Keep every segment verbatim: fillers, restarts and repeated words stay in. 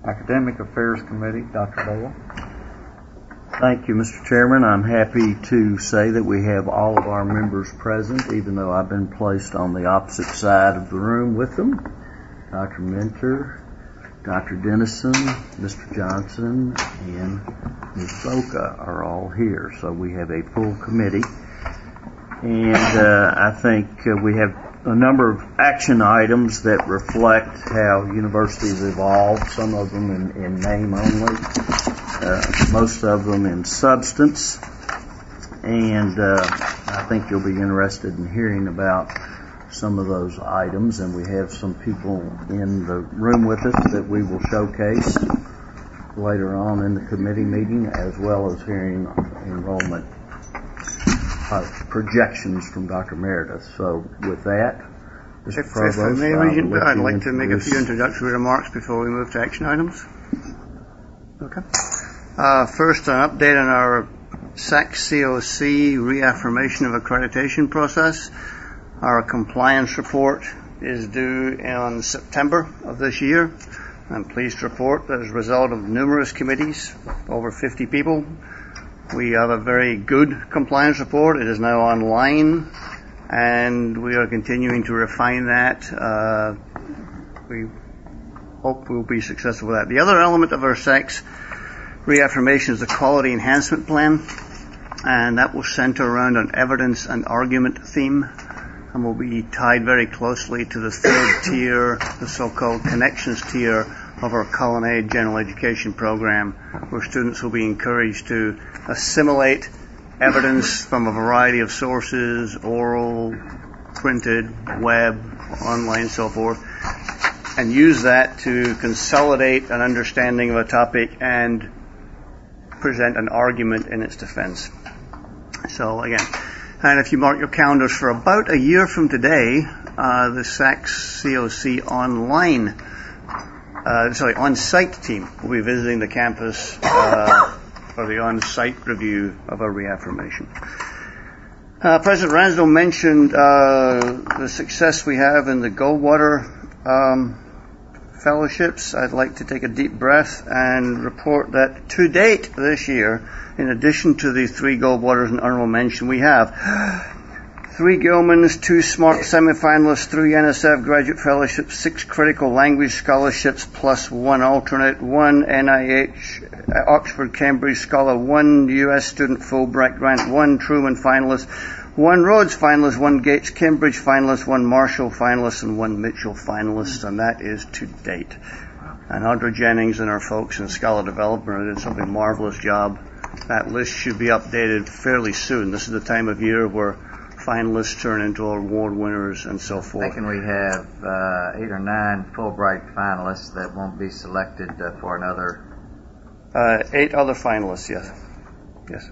Academic Affairs Committee, Doctor Bale. Thank you, Mister Chairman. I'm happy to say that we have all of our members present, even though I've been placed on the opposite side of the room with them. Doctor Minter, Doctor Dennison, Mister Johnson, and Miz Boca are all here. So we have a full committee. And uh, I think uh, we have a number of action items that reflect how universities evolve, some of them in, in name only, uh, most of them in substance. And uh, I think you'll be interested in hearing about some of those items, and we have some people in the room with us that we will showcase later on in the committee meeting, as well as hearing enrollment Uh, projections from Doctor Meredith. So with that, Mister If, Provost, if I may, I'll I'd like introduce. to make a few introductory remarks before we move to action items. Okay. Uh, first, an update on our S A C C O C reaffirmation of accreditation process. Our compliance report is due in September of this year. I'm pleased to report that as a result of numerous committees, over fifty people, we have a very good compliance report. It is now online, and we are continuing to refine that. Uh, we hope we'll be successful with that. The other element of our S A C reaffirmation is the quality enhancement plan, and that will center around an evidence and argument theme, and will be tied very closely to the third tier, the so-called connections tier of our Colonnade General Education program, where students will be encouraged to assimilate evidence from a variety of sources, oral, printed, web, online, so forth, and use that to consolidate an understanding of a topic and present an argument in its defense. So again, and if you mark your calendars for about a year from today, uh, the S A C C O C online Uh, sorry, on-site team will be visiting the campus uh, for the on-site review of our reaffirmation. Uh, President Ransdell mentioned uh, the success we have in the Goldwater um, fellowships. I'd like to take a deep breath and report that to date this year, in addition to the three Goldwaters and honorable mention, we have three Gilmans, two SMART semifinalists, three N S F graduate fellowships, six critical language scholarships, plus one alternate, one N I H Oxford Cambridge Scholar, one U S student Fulbright grant, one Truman finalist, one Rhodes finalist, one Gates Cambridge finalist, one Marshall finalist, and one Mitchell finalist, and that is to date. And Audra Jennings and our folks in scholar development did something marvelous job. That list should be updated fairly soon. This is the time of year where finalists turn into award winners and so forth. I reckon we have uh, eight or nine Fulbright finalists that won't be selected uh, for another. Uh, eight other finalists, yes. Yes.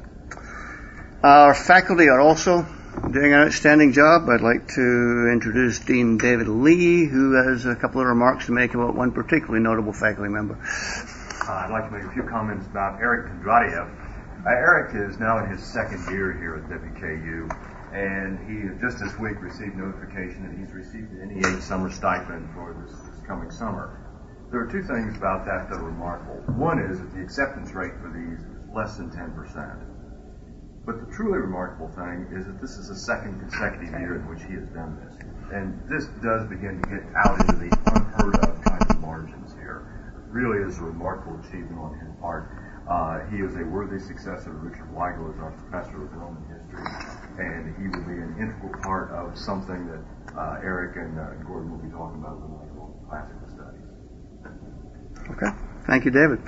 Our faculty are also doing an outstanding job. I'd like to introduce Dean David Lee, who has a couple of remarks to make about one particularly notable faculty member. Uh, I'd like to make a few comments about Eric Kondratiev. Uh, Eric is now in his second year here at W K U. And he just this week received notification that he's received the N E H summer stipend for this, this coming summer. There are two things about that that are remarkable. One is that the acceptance rate for these is less than ten percent. But the truly remarkable thing is that this is the second consecutive year in which he has done this. And this does begin to get out into the unheard of kind of margins here. It really is a remarkable achievement on his part. Uh, he is a worthy successor to Richard Weigel as our professor of Roman history, and he will be an integral part of something that uh, Eric and uh, Gordon will be talking about in the classical studies. Okay. Thank you, David.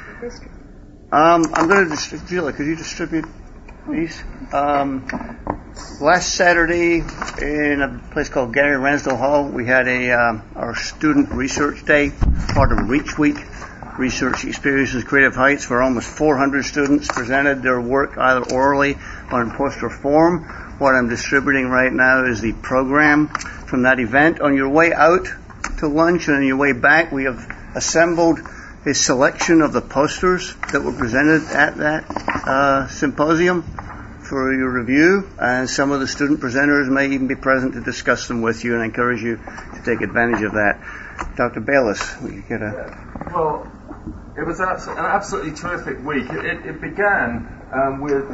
Um, I'm going to distribute, Julia, could you distribute these? Um, last Saturday in a place called Gary Ransdell Hall, we had a um, our student research day, part of Reach Week. Research Experiences Creative Heights, where almost four hundred students presented their work either orally or in poster form. What I'm distributing right now is the program from that event. On your way out to lunch and on your way back, we have assembled a selection of the posters that were presented at that uh, symposium for your review, and some of the student presenters may even be present to discuss them with you, and I encourage you to take advantage of that. Doctor Bayless, will you get a... Well, It was abs- an absolutely terrific week. It, it, it began um, with,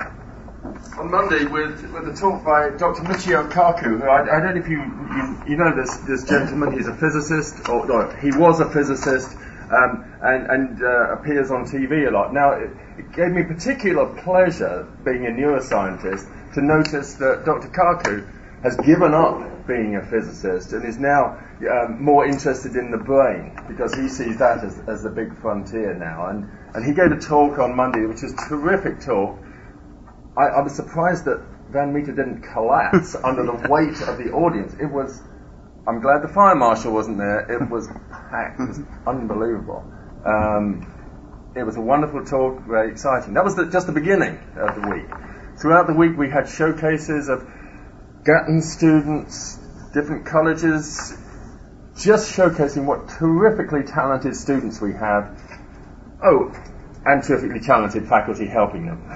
on Monday, with, with a talk by Doctor Michio Kaku, who I, I don't know if you, you, you know this, this gentleman. He's a physicist, or no, he was a physicist, um, and, and uh, appears on T V a lot. Now, it, it gave me particular pleasure, being a neuroscientist, to notice that Doctor Kaku has given up being a physicist and is now um, more interested in the brain, because he sees that as, as the big frontier now. And, and he gave a talk on Monday, which was a terrific talk. I, I was surprised that Van Meter didn't collapse under the weight of the audience. It was, I'm glad the fire marshal wasn't there. It was packed. It was unbelievable. Um, it was a wonderful talk, very exciting. That was the, just the beginning of the week. Throughout the week we had showcases of Gatton students, different colleges, just showcasing what terrifically talented students we have. Oh, and terrifically talented faculty helping them.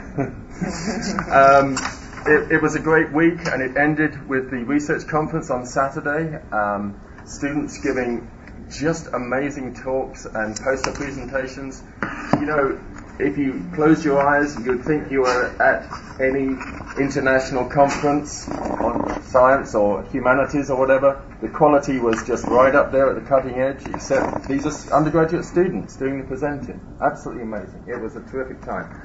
um, it, it was a great week, and it ended with the research conference on Saturday. Um, students giving just amazing talks and poster presentations. You know, if you closed your eyes, you'd think you were at any international conference on science or humanities or whatever. The quality was just right up there at the cutting edge, except these are undergraduate students doing the presenting. Absolutely amazing. It was a terrific time.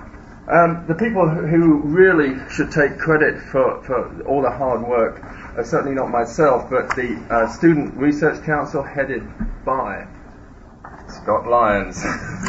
Um, the people who really should take credit for, for all the hard work are certainly not myself, but the uh, Student Research Council, headed by Scott Lyons,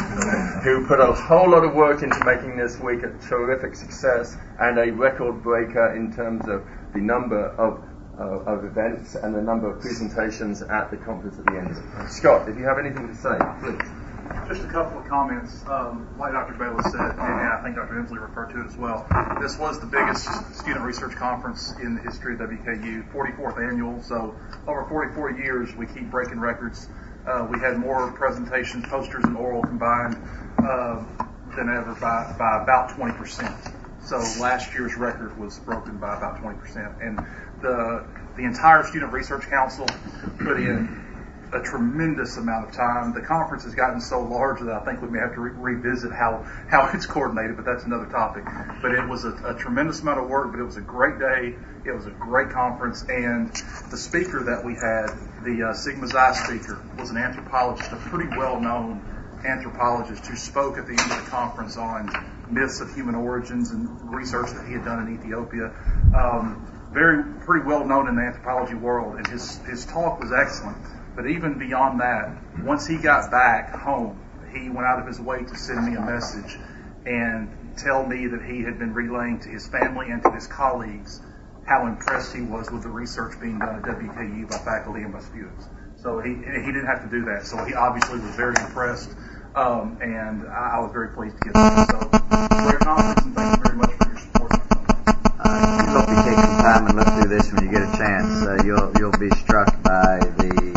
who put a whole lot of work into making this week a terrific success and a record breaker in terms of the number of, uh, of events and the number of presentations at the conference at the end of it. Scott, if you have anything to say, please. Just a couple of comments. Um, like Doctor Bayless said, and I think Doctor Inslee referred to it as well, this was the biggest student research conference in the history of W K U, forty-fourth annual, so over forty-four years we keep breaking records. Uh, we had more presentations, posters, and oral combined uh, than ever by, by about twenty percent. So last year's record was broken by about twenty percent. And the the entire Student Research Council put in a tremendous amount of time. The conference has gotten so large that I think we may have to re- revisit how, how it's coordinated, but that's another topic. But it was a, a tremendous amount of work, but it was a great day. It was a great conference, and the speaker that we had, the uh, Sigma Xi speaker, was an anthropologist, a pretty well-known anthropologist who spoke at the end of the conference on myths of human origins and research that he had done in Ethiopia. Um, very, pretty well-known in the anthropology world, and his, his talk was excellent. But even beyond that, once he got back home, he went out of his way to send me a message and tell me that he had been relaying to his family and to his colleagues how impressed he was with the research being done at W K U by faculty and by students. So he he didn't have to do that. So he obviously was very impressed, um, and I, I was very pleased to get that. So great conference, and thank you very much for your support. Uh, I hope you take some time and look through this when you get a chance. Uh, you'll you'll be struck by the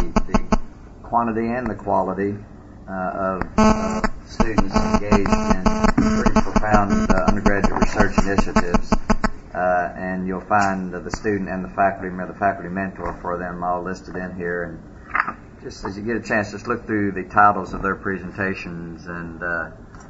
quantity and the quality uh, of uh, students engaged in pretty profound uh, undergraduate research initiatives, uh, and you'll find uh, the student and the faculty, or the faculty mentor for them, all listed in here. And just as you get a chance, just look through the titles of their presentations, and uh,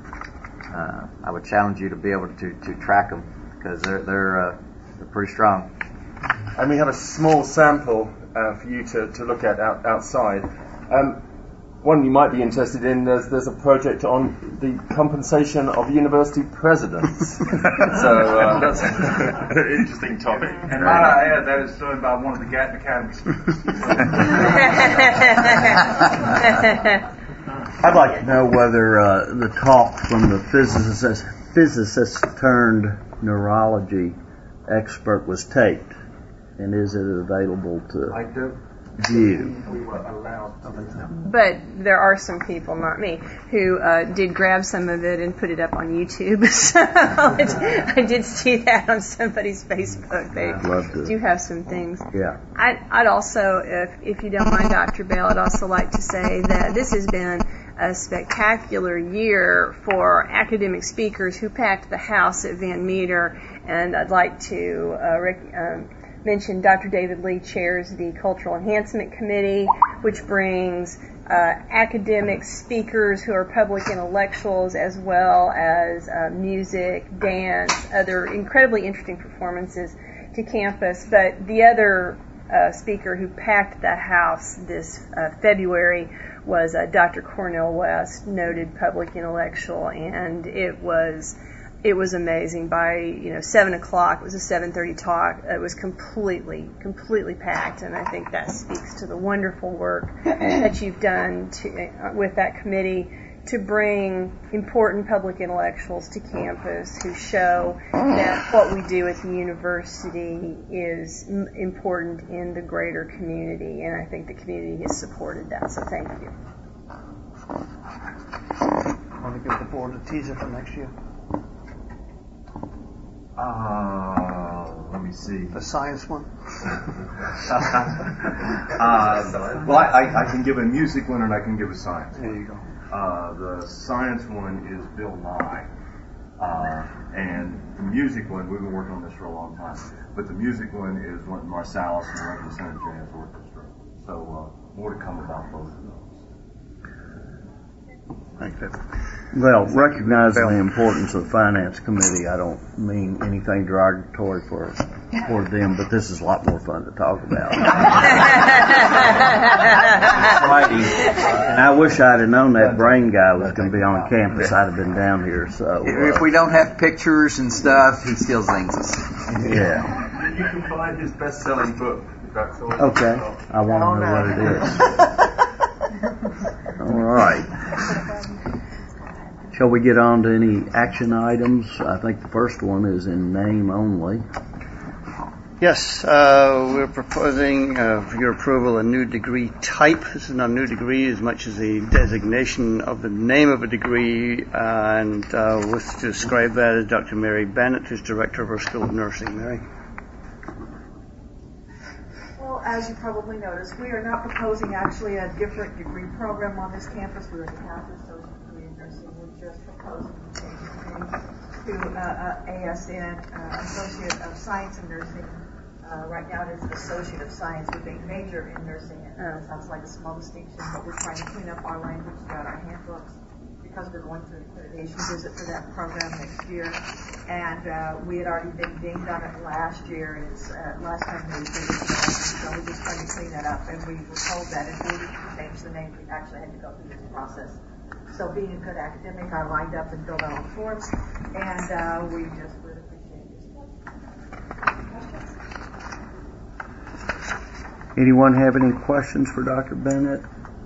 uh, I would challenge you to be able to, to track them, because they're they're, uh, they're pretty strong. And we have a small sample uh, for you to, to look at out, outside. Um, one you might be interested in, there's, there's a project on the compensation of university presidents. so uh, that's an interesting topic. And might I add, that is done by one of the Gatton Academy students. I'd like to know whether uh, the talk from the physicist, physicist turned neurology expert was taped, and is it available to I do. view? We were allowed to. But there are some people, not me, who uh, did grab some of it and put it up on YouTube. So I did see that on somebody's Facebook. They I'd love to. do have some things. Yeah. I'd, I'd also, if, if you don't mind, Doctor Bell, I'd also like to say that this has been a spectacular year for academic speakers who packed the house at Van Meter, and I'd like to uh, rec- um, mention Doctor David Lee chairs the Cultural Enhancement Committee, which brings uh, academic speakers who are public intellectuals, as well as uh, music, dance, other incredibly interesting performances to campus. But the other uh, speaker who packed the house this uh, February was uh, Doctor Cornel West, noted public intellectual, and it was it was amazing. By you know seven o'clock, it was a seven thirty talk. It was completely completely packed, and I think that speaks to the wonderful work that you've done to, uh, with that committee to bring important public intellectuals to campus who show that what we do at the university is m- important in the greater community, and I think the community has supported that, so thank you. I want to give the board a teaser for next year. Uh, let me see. The science one. uh, well, I, I can give a music one and I can give a science one. There you go. Uh, the science one is Bill Nye, uh, and the music one, we've been working on this for a long time, but the music one is one Marsalis and the Representative Jazz Orchestra. So uh, more to come about both of those. Thank you. Well, recognizing the importance of the Finance Committee, I don't mean anything derogatory for for them, but this is a lot more fun to talk about. Friday, and I wish I'd have known that brain guy was going to be on campus. I'd have been down here. So uh, if we don't have pictures and stuff, he still zings us. Yeah. You can find his best-selling book. That's all. Okay. I want to know what it is. All right. Shall we get on to any action items? I think the first one is in name only. Yes, uh, we're proposing uh, for your approval a new degree type. This is not a new degree as much as a designation of the name of a degree, uh, and uh, with to describe that is Doctor Mary Bennett, who's director of our School of Nursing. Mary? Well, as you probably noticed, we are not proposing actually a different degree program on this campus. We already have the Associate Degree in Nursing. We're just proposing to change the name to uh, uh, A S N, uh, Associate of Science in Nursing. Uh, right now it is Associate of Science with a major in nursing. It uh, sounds like a small distinction, but we're trying to clean up our language throughout our handbooks because we're going through an accreditation visit for that program next year. And uh, we had already been dinged on it last year. It's, uh, last time we did it, so we're just trying to clean that up. And we were told that in order to change the name, we actually had to go through this process. So being a good academic, I lined up and filled out all the forms, and uh, we just would appreciate your support. Questions? Anyone have any questions for Doctor Bennett?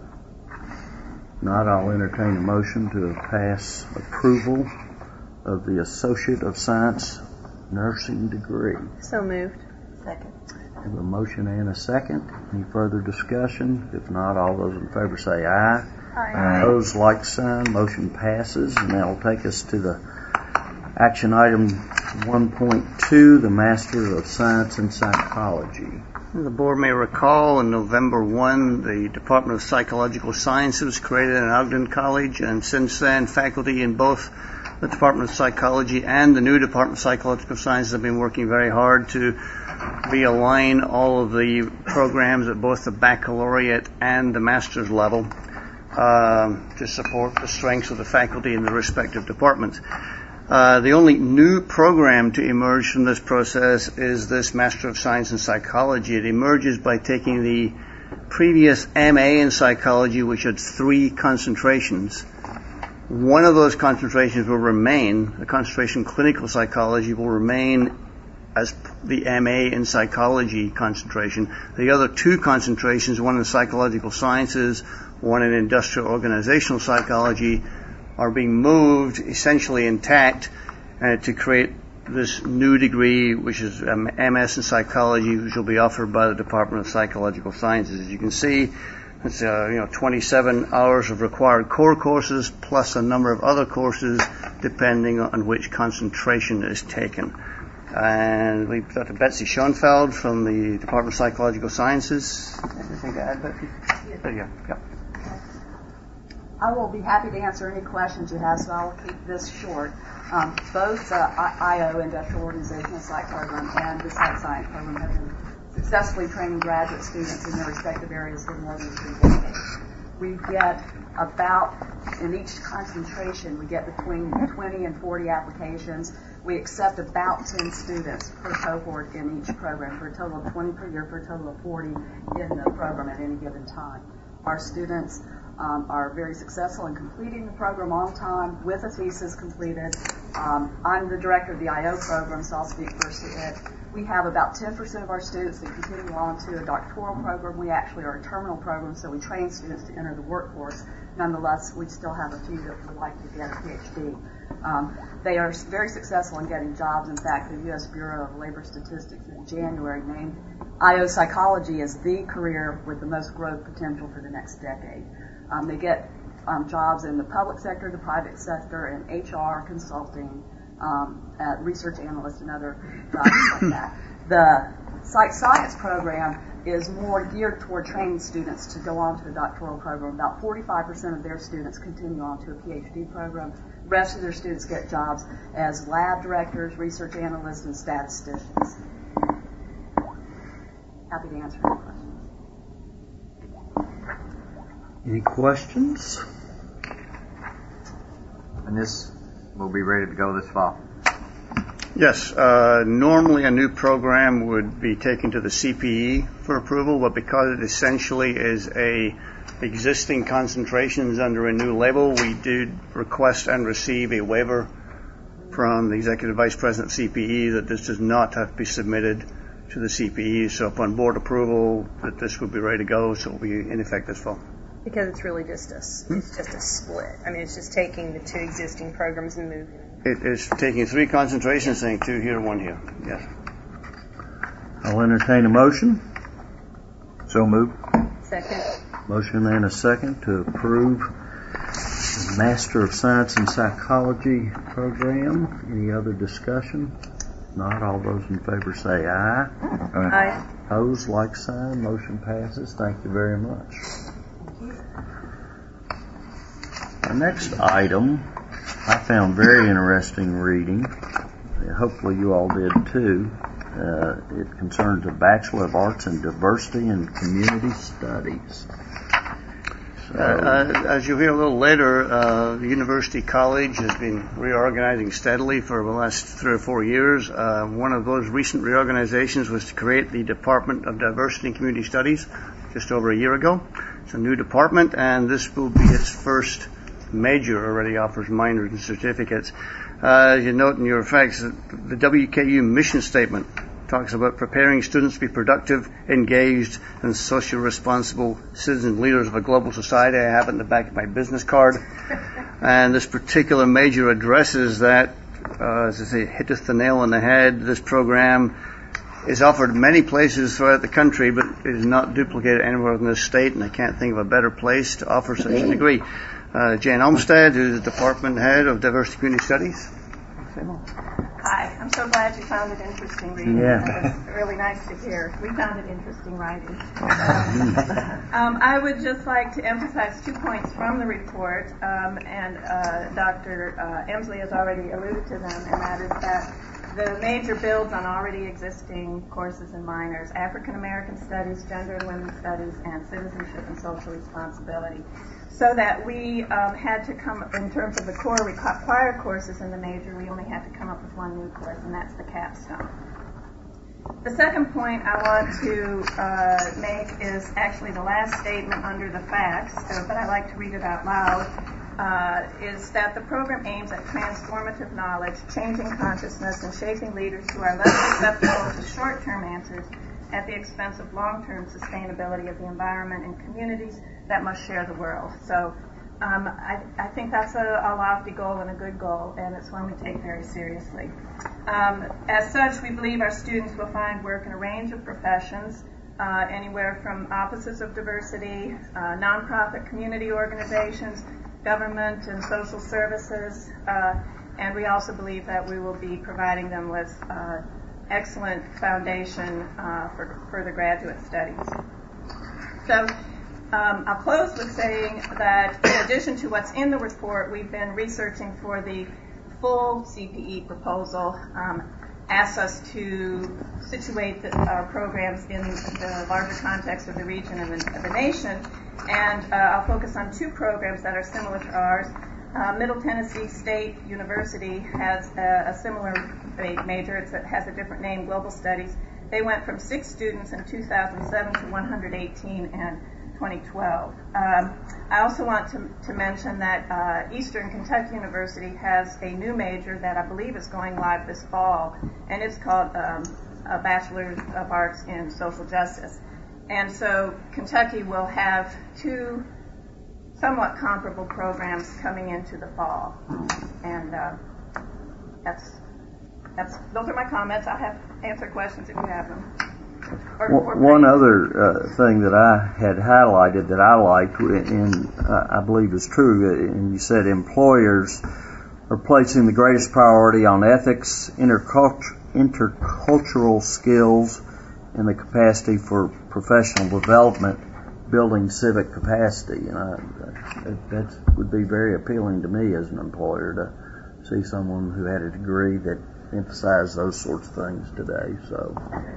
Not, I'll entertain a motion to pass approval of the Associate of Science Nursing degree. So moved. Second. I have a motion and a second. Any further discussion? If not, all those in favor say aye. Aye. Opposed, like sign. Motion passes, and that'll take us to the action item one point two, the Master of Science in Psychology. The board may recall in November first, the Department of Psychological Sciences was created at Ogden College, and since then faculty in both the Department of Psychology and the new Department of Psychological Sciences have been working very hard to realign all of the programs at both the baccalaureate and the master's level uh, to support the strengths of the faculty in the respective departments. Uh, the only new program to emerge from this process is this Master of Science in Psychology. It emerges by taking the previous M A in Psychology, which had three concentrations. One of those concentrations will remain, the concentration in clinical psychology will remain as the M A in Psychology concentration. The other two concentrations, one in Psychological Sciences, one in Industrial Organizational Psychology, are being moved essentially intact uh, to create this new degree, which is um, M S in Psychology, which will be offered by the Department of Psychological Sciences. As you can see, it's uh, you know twenty-seven hours of required core courses plus a number of other courses depending on which concentration is taken. And we've got Betsy Schoenfeld from the Department of Psychological Sciences. Anything to add, Betsy? There you go. Yeah. I will be happy to answer any questions you have, so I will keep this short. Um, both uh, I O, Industrial Organizational Psych Program, and the Psych Science Program have been successfully training graduate students in their respective areas for more than three decades. We get about, in each concentration, we get between twenty and forty applications. We accept about ten students per cohort in each program, for a total of twenty per year, for a total of forty in the program at any given time. Our students um, are very successful in completing the program on time with a thesis completed. Um, I'm the director of the I O program, so I'll speak first to it. We have about ten percent of our students that continue on to a doctoral program. We actually are a terminal program, so we train students to enter the workforce. Nonetheless, we still have a few that would like to get a PhD. Um, they are very successful in getting jobs. In fact, the U S Bureau of Labor Statistics in January named I O psychology as the career with the most growth potential for the next decade. Um, they get um, jobs in the public sector, the private sector, and H R, consulting, um, uh, research analyst, and other jobs like that. The psych science program is more geared toward training students to go on to a doctoral program. About forty-five percent of their students continue on to a PhD program. The rest of their students get jobs as lab directors, research analysts, and statisticians. Happy to answer any questions. Any questions? And this will be ready to go this fall. Yes, uh, normally a new program would be taken to the C P E for approval, but because it essentially is a existing concentrations under a new label, we did request and receive a waiver from the Executive Vice President of C P E that this does not have to be submitted to the C P E. So upon board approval, that this would be ready to go, so it will be in effect this fall. Because it's really just a, it's just a split. I mean, it's just taking the two existing programs and moving them. It is taking three concentrations, saying two here, one here. Yes. I'll entertain a motion. So move. Second. Motion and a second to approve the Master of Science in Psychology program. Any other discussion? Not all those in favor say aye. Aye. Opposed, like sign. Motion passes. Thank you very much. Our next item I found very interesting reading. Hopefully you all did too. Uh, it concerns a Bachelor of Arts in Diversity and Community Studies. So, uh, as you'll hear a little later, uh, the University College has been reorganizing steadily for the last three or four years. Uh, one of those recent reorganizations was to create the Department of Diversity and Community Studies just over a year ago. It's a new department, and this will be its first major. Already offers minors and certificates. Uh, as you note in your facts, the W K U mission statement talks about preparing students to be productive, engaged, and socially responsible citizen leaders of a global society. I have it in the back of my business card. And this particular major addresses that, uh, as I say, hitteth the nail on the head. This program is offered many places throughout the country, but it is not duplicated anywhere in this state, and I can't think of a better place to offer such a degree. Uh, Jane Olmstead, who's the Department Head of Diversity Community Studies. Hi, I'm so glad you found it interesting reading. Yeah. It was really nice to hear. We found it interesting writing. um, I would just like to emphasize two points from the report, um, and uh, Doctor Uh, Emsley has already alluded to them, and that is that the major builds on already existing courses in minors: African American Studies, Gender and Women's Studies, and Citizenship and Social Responsibility. So that we um, had to come, in terms of the core required courses in the major, we only had to come up with one new course, and that's the capstone. The second point I want to uh, make is actually the last statement under the facts, uh, but I'd like to read it out loud, uh, is that the program aims at transformative knowledge, changing consciousness, and shaping leaders who are less susceptible to short-term answers at the expense of long-term sustainability of the environment and communities that must share the world. So um, I, I think that's a, a lofty goal and a good goal, and it's one we take very seriously. Um, as such, we believe our students will find work in a range of professions, uh, anywhere from offices of diversity, uh, nonprofit community organizations, government and social services, uh, and we also believe that we will be providing them with uh, excellent foundation uh, for further graduate studies. So um, I'll close with saying that in addition to what's in the report, we've been researching for the full C P E proposal, um, asks us to situate the, our programs in the larger context of the region and the, of the nation. and uh, I'll focus on two programs that are similar to ours. Uh, Middle Tennessee State University has a, a similar major. It's a, has a different name, Global Studies. They went from six students in two thousand seven to one hundred eighteen in twenty twelve. Um, I also want to, to mention that uh, Eastern Kentucky University has a new major that I believe is going live this fall, and it's called um, a Bachelor of Arts in Social Justice. And so Kentucky will have two somewhat comparable programs coming into the fall. And uh, that's, that's, those are my comments. I'll have answer questions if you have them. Or, or One other uh, thing that I had highlighted that I liked, and uh, I believe is true, and you said employers are placing the greatest priority on ethics, interculture, intercultural skills, and the capacity for professional development, building civic capacity. And I, that, that would be very appealing to me as an employer to see someone who had a degree that emphasized those sorts of things today. So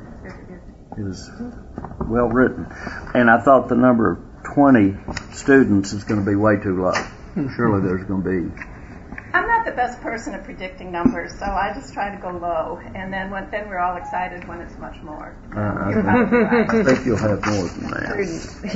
it was well written. And I thought the number of twenty students is going to be way too low. Surely there's going to be. I'm not the best person at predicting numbers, so I just try to go low, and then when, then we're all excited when it's much more. Uh, I, think, I think you'll have more than that.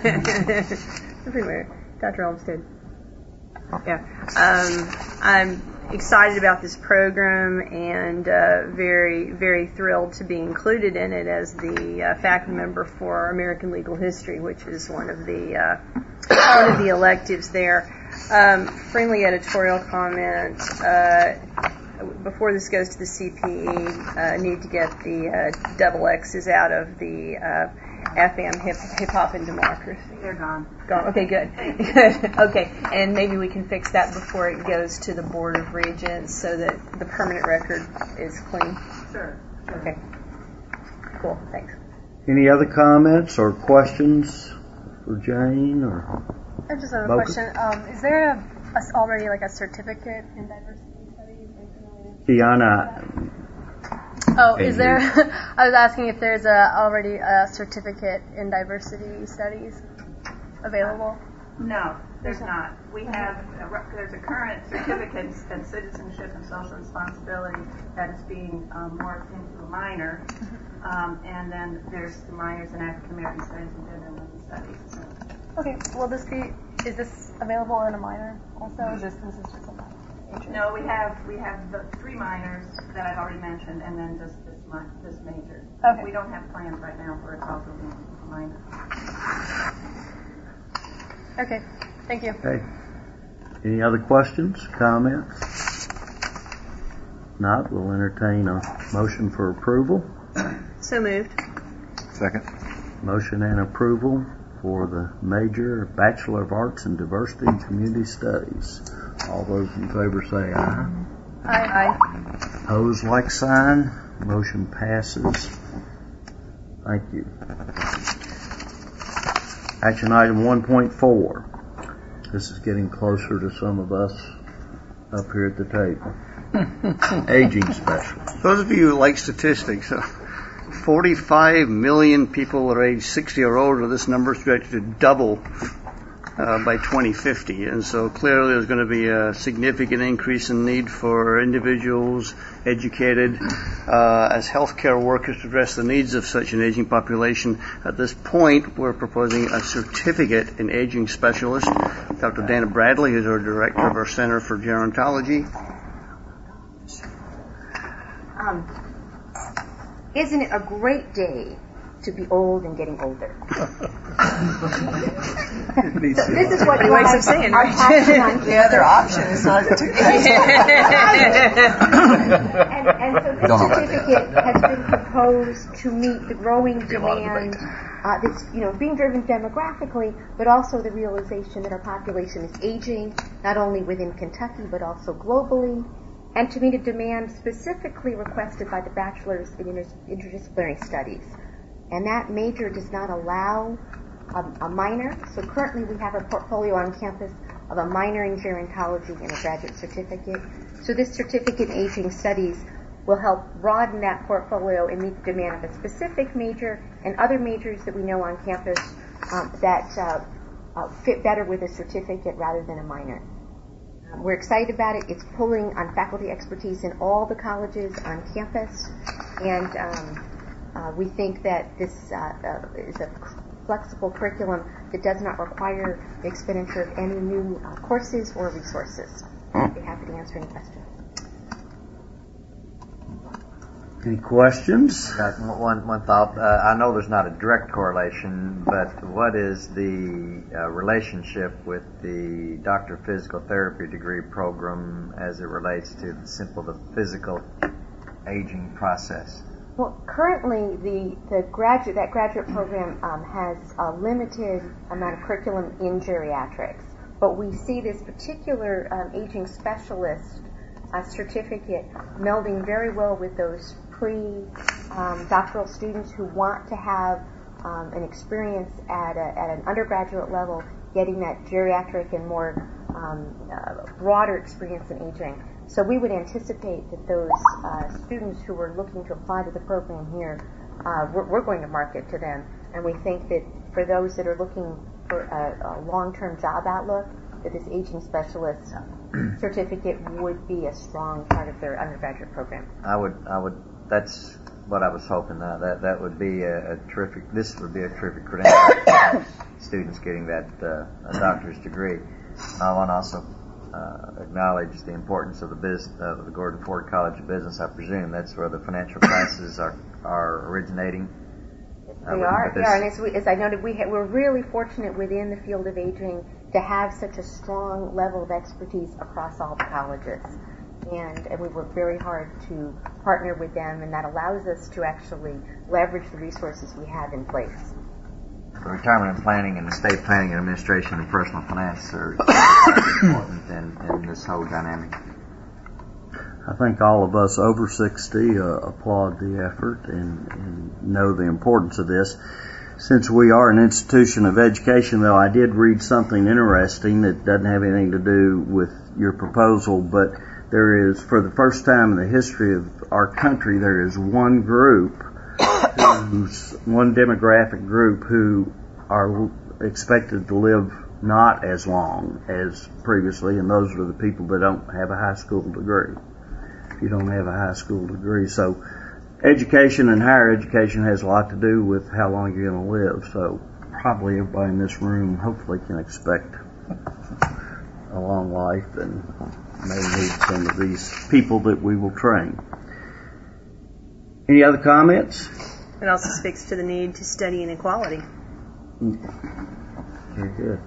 Yeah. Everywhere. Doctor Olmsted. Yeah. Um, I'm excited about this program and uh, very, very thrilled to be included in it as the uh, faculty member for American Legal History, which is one of the uh, one of the electives there. Um, friendly editorial comment. Uh, before this goes to the C P E, uh, need to get the uh, double X's out of the uh, F M, hip, hip hop and democracy. They're gone. Gone. Okay, good. Good. Okay, and maybe we can fix that before it goes to the Board of Regents so that the permanent record is clean. Sure. Sure. Okay. Cool. Thanks. Any other comments or questions for Jane or? I just have a Mocha? question. Um, is there a, a, already like a certificate in diversity studies? Kiana. Oh, is there? I was asking if there's a already a certificate in diversity studies available. No, there's not. We have, a, there's a current certificate in citizenship and social responsibility that is being um, morphed into a minor, um, and then there's the minors in African American studies and gender and women's studies. So. Okay, will this be, is this available in a minor also, or just, this is just a major? No, we have, we have the three minors that I've already mentioned, and then just this mi- this major. Okay. We don't have plans right now for it also being a minor. Okay, thank you. Okay. Any other questions, comments? Not, we'll entertain a motion for approval. So moved. Second. Motion and approval for the major Bachelor of Arts in Diversity and Community Studies. All those in favor say aye. Aye. Aye. Opposed, like sign. Motion passes. Thank you. Action item one point four. This is getting closer to some of us up here at the table. Aging specialist. Those of you who like statistics, uh, forty-five million people are age sixty or older. This number is projected to double uh, by twenty fifty. And so clearly there's going to be a significant increase in need for individuals educated uh, as healthcare workers to address the needs of such an aging population. At this point, we're proposing a certificate in aging specialist. Doctor Dana Bradley, who's our director of our Center for Gerontology. Um, isn't it a great day to be old and getting older? So this is what Pretty ways of saying, our right? passion on The other option is not to do and, and so this certificate has been proposed to meet the growing demand uh, that's, you know, being driven demographically, but also the realization that our population is aging, not only within Kentucky, but also globally, and to meet a demand specifically requested by the Bachelor's in Inter- Interdisciplinary Studies. And that major does not allow a, a minor. So currently we have a portfolio on campus of a minor in gerontology and a graduate certificate. So this certificate in aging studies will help broaden that portfolio and meet the demand of a specific major and other majors that we know on campus um, that uh, uh, fit better with a certificate rather than a minor. Um, we're excited about it. It's pulling on faculty expertise in all the colleges on campus, and um, uh, we think that this uh, uh, is a flexible curriculum that does not require the expenditure of any new uh, courses or resources. I'd be happy to answer any questions. Any questions? Got one, one thought. Uh, I know there's not a direct correlation, but what is the uh, relationship with the Doctor of Physical Therapy degree program as it relates to the simple, the physical aging process? Well, currently the, the graduate that graduate program um, has a limited amount of curriculum in geriatrics, but we see this particular um, aging specialist uh, certificate melding very well with those pre-doctoral um, students who want to have um, an experience at, a, at an undergraduate level, getting that geriatric and more um, uh, broader experience in aging. So we would anticipate that those uh, students who are looking to apply to the program here, uh, we're, we're going to market to them. And we think that for those that are looking for a, a long-term job outlook, that this aging specialist certificate would be a strong part of their undergraduate program. I would, I would. That's what I was hoping. Uh, that that would be a, a terrific. This would be a terrific credential for students getting that uh, a doctor's degree. I want to also uh, acknowledge the importance of the biz, uh, the Gordon Ford College of Business. I presume that's where the financial classes are are originating. They uh, are, they are, and as, we, as I noted, we ha- we're really fortunate within the field of aging to have such a strong level of expertise across all the colleges. And, and we work very hard to partner with them, and that allows us to actually leverage the resources we have in place. The retirement and planning and estate planning and administration and personal finance are important in, in this whole dynamic. I think all of us over sixty uh, applaud the effort and, and know the importance of this. Since we are an institution of education, though, I did read something interesting that doesn't have anything to do with your proposal, but there is, for the first time in the history of our country, there is one group, who's, one demographic group who are expected to live not as long as previously, and those are the people that don't have a high school degree. If you don't have a high school degree. So education and higher education has a lot to do with how long you're going to live. So probably everybody in this room hopefully can expect a long life and may need some of these people that we will train. Any other comments? It also speaks to the need to study inequality. Very good.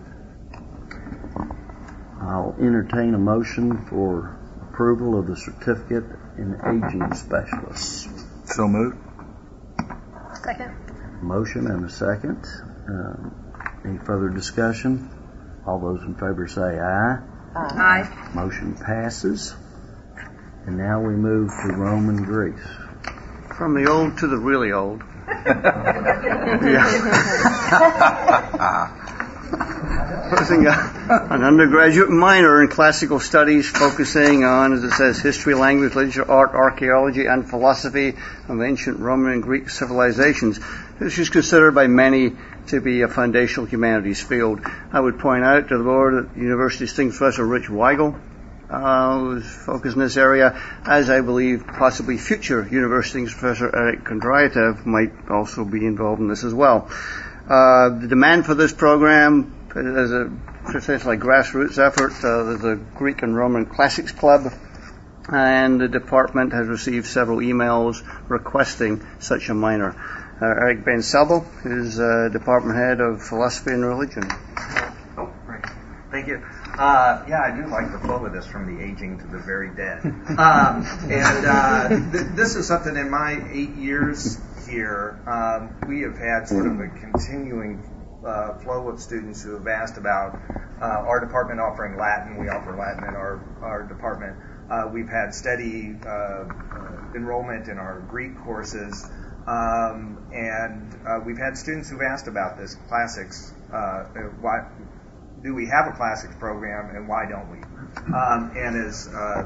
I'll entertain a motion for approval of the certificate in aging specialists. So moved. Second. Motion and a second. Um, any further discussion? All those in favor say aye. Aye. Motion passes. And now we move to Roman Greece. From the old to the really old. Proposing an undergraduate minor in classical studies focusing on, as it says, history, language, literature, art, archaeology, and philosophy of ancient Roman and Greek civilizations. This is considered by many to be a foundational humanities field. I would point out to the board that University Distinguished Professor Rich Weigel uh, was focused in this area, as I believe possibly future University Distinguished Professor Eric Kondratev might also be involved in this as well. Uh, the demand for this program is a essentially grassroots effort. Uh, there's a Greek and Roman Classics Club, and the department has received several emails requesting such a minor. Uh, Eric Ben Selbel is uh, department head of philosophy and religion. Oh, great. Thank you. Uh, yeah, I do like the flow of this, from the aging to the very dead. Um, and uh, th- this is something in my eight years here, um, we have had sort of a continuing uh, flow of students who have asked about uh, our department offering Latin. We offer Latin in our, our department. Uh, we've had steady uh, uh, enrollment in our Greek courses. Um, and uh, we've had students who've asked about this classics. Uh, why do we have a classics program, and why don't we? Um, and as uh,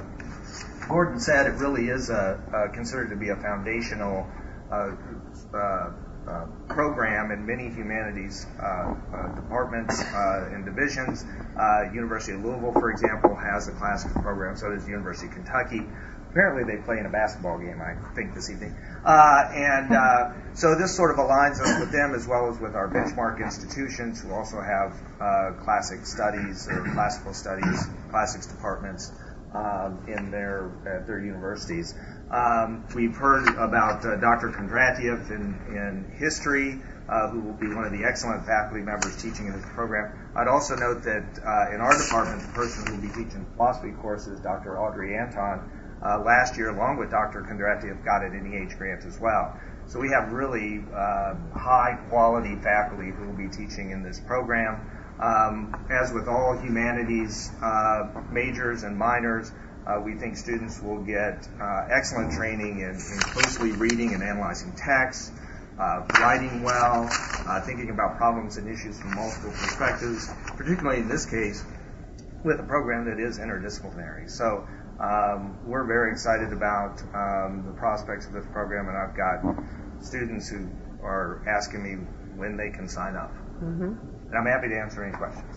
Gordon said, it really is a, a considered to be a foundational uh, uh, uh, program in many humanities uh, uh, departments uh, and divisions. Uh, University of Louisville, for example, has a classical program. So does the University of Kentucky. Apparently they play in a basketball game, I think, this evening. Uh, and uh, so this sort of aligns us with them as well as with our benchmark institutions who also have uh, classic studies or classical studies, classics departments um, in their at their universities. Um, we've heard about uh, Doctor Kondratiev in, in history, uh, who will be one of the excellent faculty members teaching in this program. I'd also note that uh, in our department, the person who will be teaching philosophy courses, Doctor Audrey Anton, Uh, last year, along with Doctor Kondratiev, got an N E H grant as well. So we have really uh, high-quality faculty who will be teaching in this program. Um, as with all humanities uh, majors and minors, uh, we think students will get uh, excellent training in, in closely reading and analyzing texts, uh, writing well, uh, thinking about problems and issues from multiple perspectives, particularly in this case with a program that is interdisciplinary. So Um, we're very excited about um, the prospects of this program, and I've got students who are asking me when they can sign up. Mm-hmm. And I'm happy to answer any questions.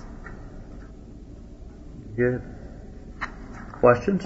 Good. Questions?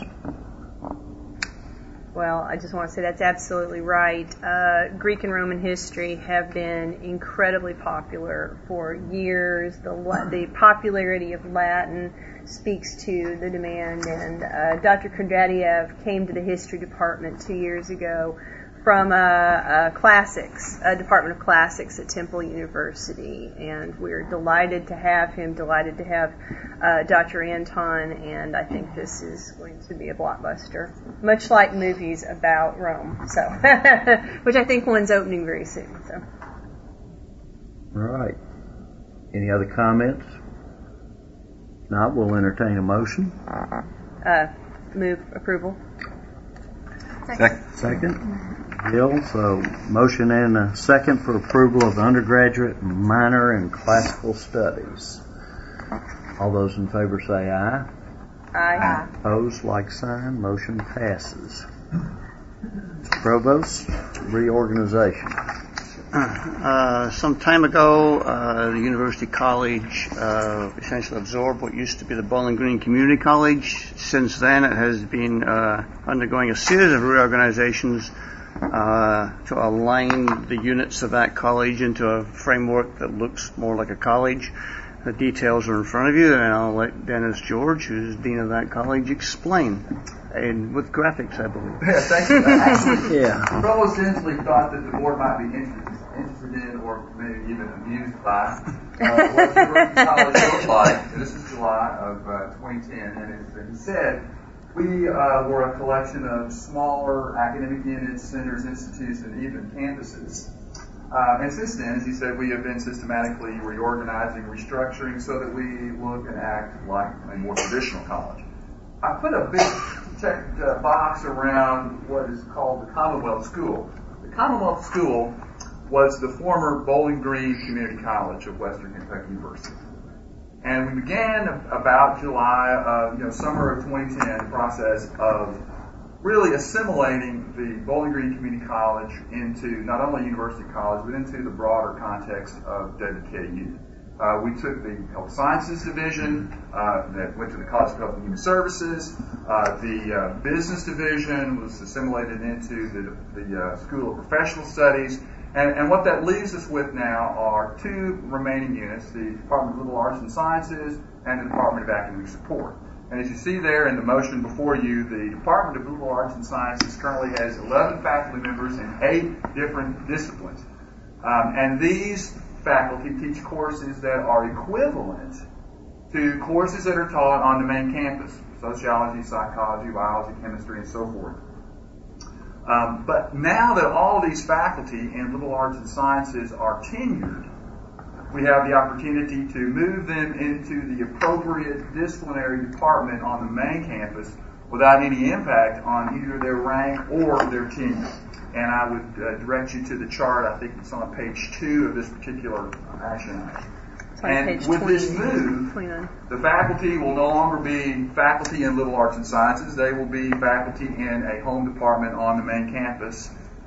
Well, I just want to say that's absolutely right. Uh, Greek and Roman history have been incredibly popular for years. The, the popularity of Latin speaks to the demand, and uh, Doctor Kondratiev came to the history department two years ago from uh, uh, classics, a department of classics at Temple University, and we're delighted to have him, delighted to have uh, Doctor Anton, and I think this is going to be a blockbuster, much like movies about Rome, so which I think one's opening very soon. So, all right. Any other comments? If not, we'll entertain a motion. Uh, move approval. Second. Second. Bill, so motion and a second for approval of undergraduate minor in classical studies. All those in favor say aye. Aye. Opposed, like sign. Motion passes. Provost, reorganization. Uh, some time ago, uh, the University College uh, essentially absorbed what used to be the Bowling Green Community College. Since then, it has been uh, undergoing a series of reorganizations uh, to align the units of that college into a framework that looks more like a college. The details are in front of you, and I'll let Dennis George, who's dean of that college, explain. And with graphics, I believe. Yeah, thank you. Actually, yeah. Provost Inslee thought that the board might be interested, interested in, or maybe even amused by, uh, what University College looked like. This is July of uh, twenty ten, and as he said, we uh, were a collection of smaller academic units, centers, institutes, and even campuses. Uh, and since then, as he said, we have been systematically reorganizing, restructuring, so that we look and act like a more traditional college. I put a big checked uh, box around what is called the Commonwealth School. The Commonwealth School was the former Bowling Green Community College of Western Kentucky University. And we began about July, uh, you know, summer of twenty ten, the process of really assimilating the Bowling Green Community College into not only University College, but into the broader context of W K U. Uh, we took the Health Sciences Division uh, that went to the College of Health and Human Services. Uh, the uh, Business Division was assimilated into the, the uh, School of Professional Studies. And, and what that leaves us with now are two remaining units, the Department of Liberal Arts and Sciences and the Department of Academic Support. And as you see there in the motion before you, the Department of Liberal Arts and Sciences currently has eleven faculty members in eight different disciplines. Um, and these faculty teach courses that are equivalent to courses that are taught on the main campus, sociology, psychology, biology, chemistry, and so forth. Um, but now that all these faculty in liberal arts and sciences are tenured, we have the opportunity to move them into the appropriate disciplinary department on the main campus without any impact on either their rank or their tenure. And I would uh, direct you to the chart. I think it's on page two of this particular action item. And with this move, the faculty will no longer be faculty in liberal arts and sciences. They will be faculty in a home department on the main campus.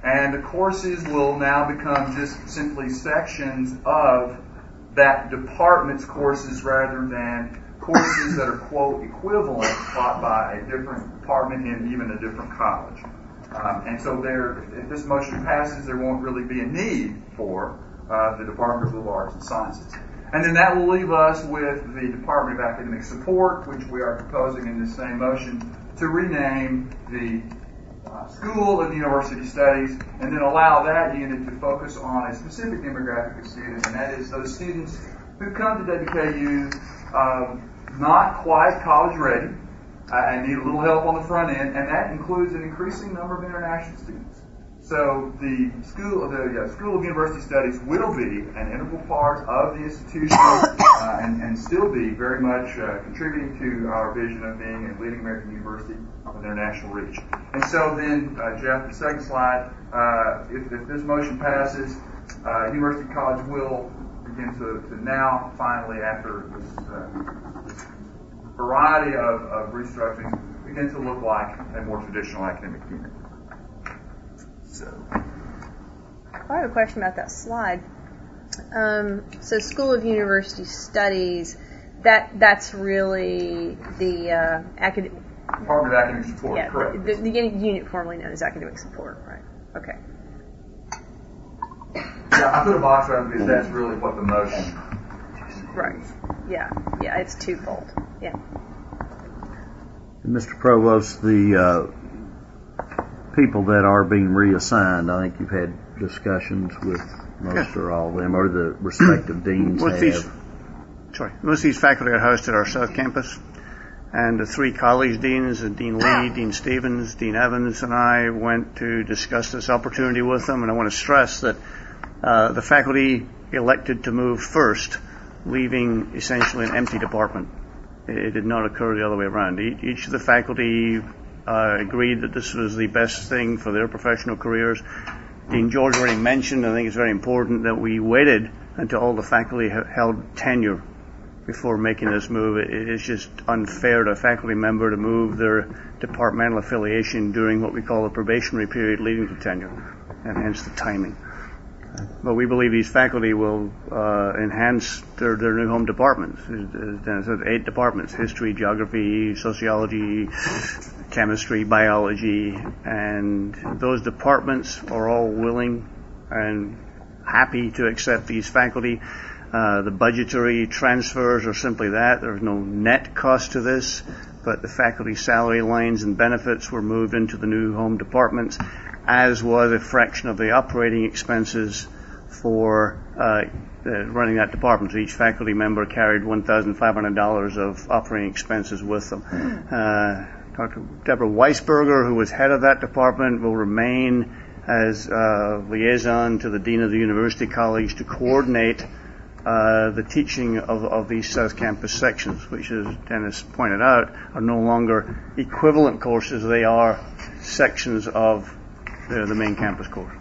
And the courses will now become just simply sections of that department's courses rather than courses that are, quote, equivalent taught by a different department in even a different college. Um, and so there, if this motion passes, there won't really be a need for uh, the Department of Liberal Arts and Sciences. And then that will leave us with the Department of Academic Support, which we are proposing in this same motion, to rename the uh, School of University Studies, and then allow that unit to focus on a specific demographic of students, and that is those students who come to W K U um, not quite college ready, uh, and need a little help on the front end, and that includes an increasing number of international students. So the School of the uh, School of University Studies will be an integral part of the institution uh, and, and still be very much uh, contributing to our vision of being a leading American university with international reach. And so then, uh, Jeff, the second slide, uh, if, if this motion passes, uh, University College will begin to, to now, finally, after this uh, variety of, of restructuring, begin to look like a more traditional academic unit. So, I have a question about that slide. Um, so, School of University Studies, that that's really the uh, academic Department of Academic Support. Yeah, correct. The, the unit formerly known as Academic Support, right? Okay. Yeah, I put a box around because that's really what the motion. Right. Yeah. Yeah. It's twofold. Yeah. Mister Provost, the uh, people that are being reassigned, I think you've had discussions with most yeah. or all of them, or the respective deans most have. These, sorry, most of these faculty are housed at our South Campus, and the three college deans, Dean Lee, Dean Stevens, Dean Evans, and I went to discuss this opportunity with them, and I want to stress that uh, the faculty elected to move first, leaving essentially an empty department. It, it did not occur the other way around. Each, each of the faculty Uh, agreed that this was the best thing for their professional careers. Dean George already mentioned, I think it's very important that we waited until all the faculty ha- held tenure before making this move. It, it is just unfair to a faculty member to move their departmental affiliation during what we call the probationary period leading to tenure, and hence the timing. But we believe these faculty will uh, enhance their, their new home departments. There's eight departments: history, geography, sociology, chemistry, biology, and those departments are all willing and happy to accept these faculty. Uh, the budgetary transfers are simply that. There's no net cost to this, but the faculty salary lines and benefits were moved into the new home departments, as was a fraction of the operating expenses for uh, uh, running that department. So each faculty member carried one thousand five hundred dollars of operating expenses with them. Uh, Doctor Deborah Weisberger, who was head of that department, will remain as uh, liaison to the Dean of the University College to coordinate uh, the teaching of, of these South Campus sections, which, as Dennis pointed out, are no longer equivalent courses. They are sections of the, the main campus course.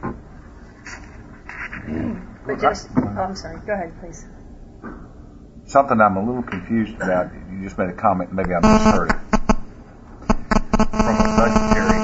But just, oh, I'm sorry. Go ahead, please. Something I'm a little confused about. You just made a comment. Maybe I misheard it. From a budgetary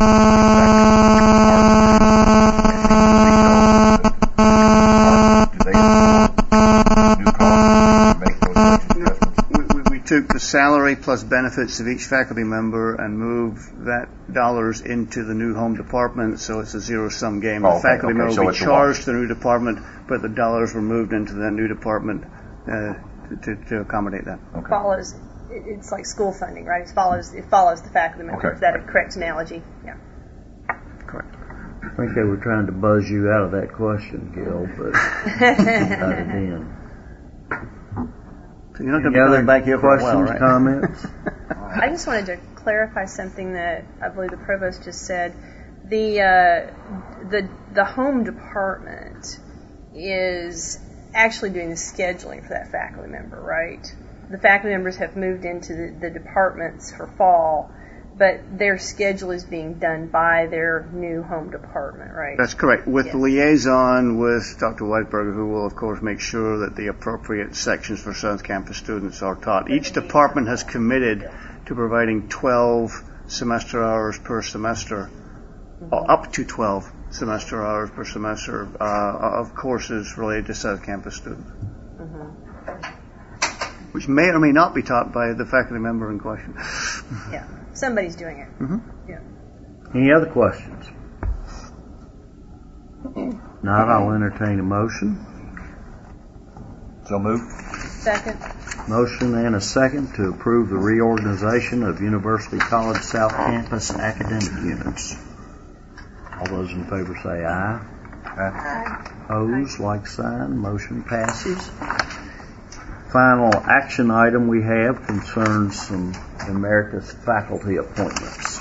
we took the salary plus benefits of each faculty member and moved that dollars into the new home department, so it's a zero-sum game. Oh, the okay, faculty okay, member so will it's be a charged to the new department, but the dollars were moved into that new department uh, to, to accommodate that. Okay. Follows. It's like school funding, right? It follows. It follows the faculty member. Okay. Is that a correct analogy? Yeah. Correct. I think they were trying to buzz you out of that question, Gil, but got it in. So you're not Any going to be other coming back here for a questions, while, right? comments? I just wanted to clarify something that I believe the provost just said. The uh, the the home department is actually doing the scheduling for that faculty member, right? The faculty members have moved into the, the departments for fall, but their schedule is being done by their new home department, right? That's correct. With yeah. liaison with Doctor Weisberger, who will, of course, make sure that the appropriate sections for South Campus students are taught. Each department has committed to providing twelve semester hours per semester, mm-hmm. or up to twelve semester hours per semester uh, of courses related to South Campus students, Mm-hmm. which may or may not be taught by the faculty member in question. Yeah, somebody's doing it. Mm-hmm. Yeah. Any other questions? Not, I'll entertain a motion. So moved. Second. Motion and a second to approve the reorganization of University College South Campus academic units. All those in favor say aye. Aye. Opposed, like sign. Motion passes. Final action item we have concerns some emeritus faculty appointments.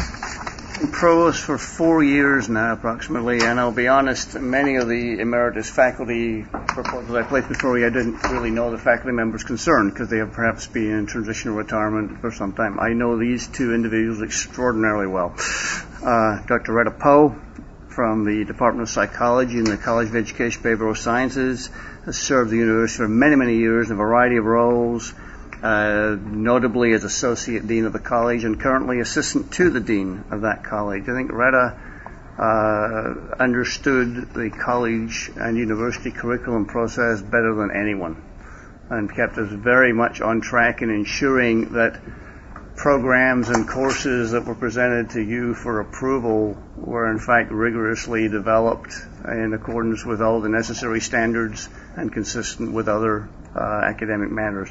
Provost for four years now, approximately, and I'll be honest, many of the emeritus faculty proposals I placed before you, I didn't really know the faculty members concerned because they have perhaps been in transitional retirement for some time. I know these two individuals extraordinarily well. Uh, Doctor Retta Poe from the Department of Psychology in the College of Education Behavioral Sciences has served the university for many, many years in a variety of roles. Uh, notably as Associate Dean of the College and currently Assistant to the Dean of that college. I think Retta uh, understood the college and university curriculum process better than anyone and kept us very much on track in ensuring that programs and courses that were presented to you for approval were in fact rigorously developed in accordance with all the necessary standards and consistent with other uh, academic matters.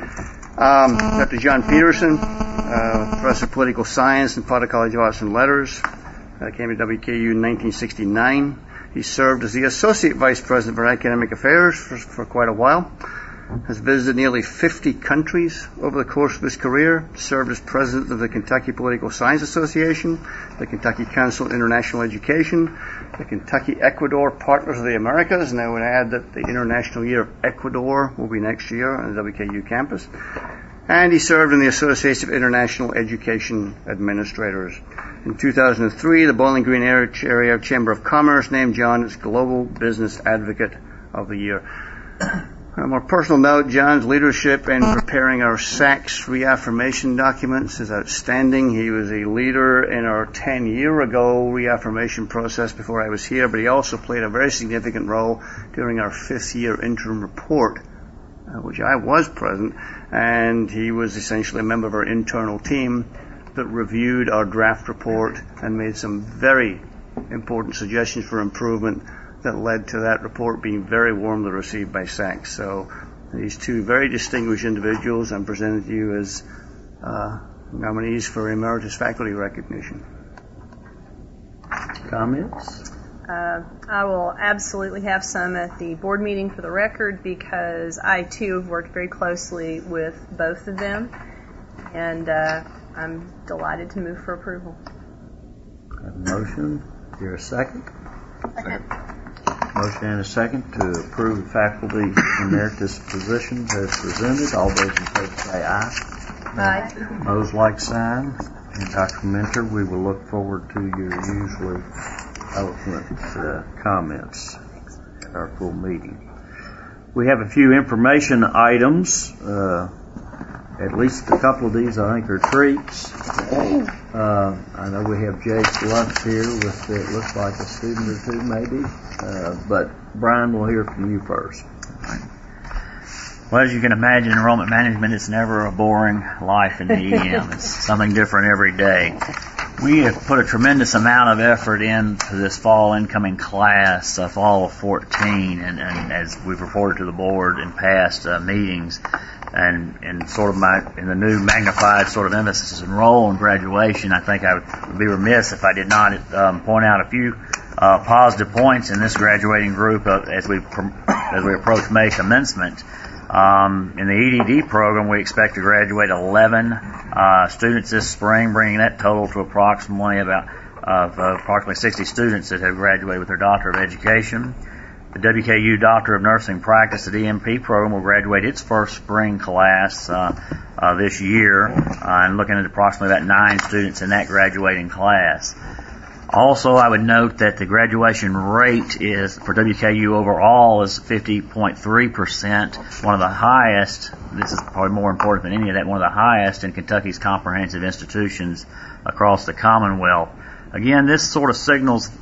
Um, Doctor John Peterson, uh, Professor of Political Science and Potter College of Arts and Letters, uh, came to W K U in nineteen sixty-nine. He served as the Associate Vice President for Academic Affairs for, for quite a while. Has visited nearly fifty countries over the course of his career, served as president of the Kentucky Political Science Association, the Kentucky Council of International Education, the Kentucky Ecuador Partners of the Americas, and I would add that the International Year of Ecuador will be next year on the W K U campus. And he served in the Association of International Education Administrators. In two thousand three, the Bowling Green Area Chamber of Commerce named John its Global Business Advocate of the Year. On a more personal note, John's leadership in preparing our S A C S reaffirmation documents is outstanding. He was a leader in our ten-year-ago reaffirmation process before I was here, but he also played a very significant role during our fifth-year interim report, uh, which I was present, and he was essentially a member of our internal team that reviewed our draft report and made some very important suggestions for improvement that led to that report being very warmly received by S A C S. So these two very distinguished individuals, I'm presenting to you as uh, nominees for emeritus faculty recognition. Comments? Uh, I will absolutely have some at the board meeting for the record because I too have worked very closely with both of them, and uh, I'm delighted to move for approval. Have a motion. Here a second. Second. Motion and a second to approve the faculty emeritus positions as presented. All those in favor say aye. Aye. Opposed, like sign. And Doctor Minter, we will look forward to your usually eloquent uh, comments at our full meeting. We have a few information items. Uh, at least a couple of these I think are treats. Uh, I know we have Jake Lux here with, it looks like a student or two maybe. Uh, but Brian, we'll hear from you first. Well, as you can imagine, enrollment management is never a boring life in the E M. It's something different every day. We have put a tremendous amount of effort into this fall incoming class, uh, fall of fourteen, and, and as we've reported to the board in past uh, meetings, and, and sort of my, in the new magnified sort of emphasis is enroll and graduation, I think I would be remiss if I did not um, point out a few uh, positive points in this graduating group uh, as we as we approach May commencement. Um, in the E D D program, we expect to graduate eleven uh, students this spring, bringing that total to approximately about of uh, approximately sixty students that have graduated with their Doctor of Education. The W K U Doctor of Nursing Practice at E M P program will graduate its first spring class uh, uh, this year, uh, and looking at approximately about nine students in that graduating class. Also, I would note that the graduation rate is for W K U overall is fifty point three percent, one of the highest. This is probably more important than any of that, one of the highest in Kentucky's comprehensive institutions across the Commonwealth. Again, this sort of signals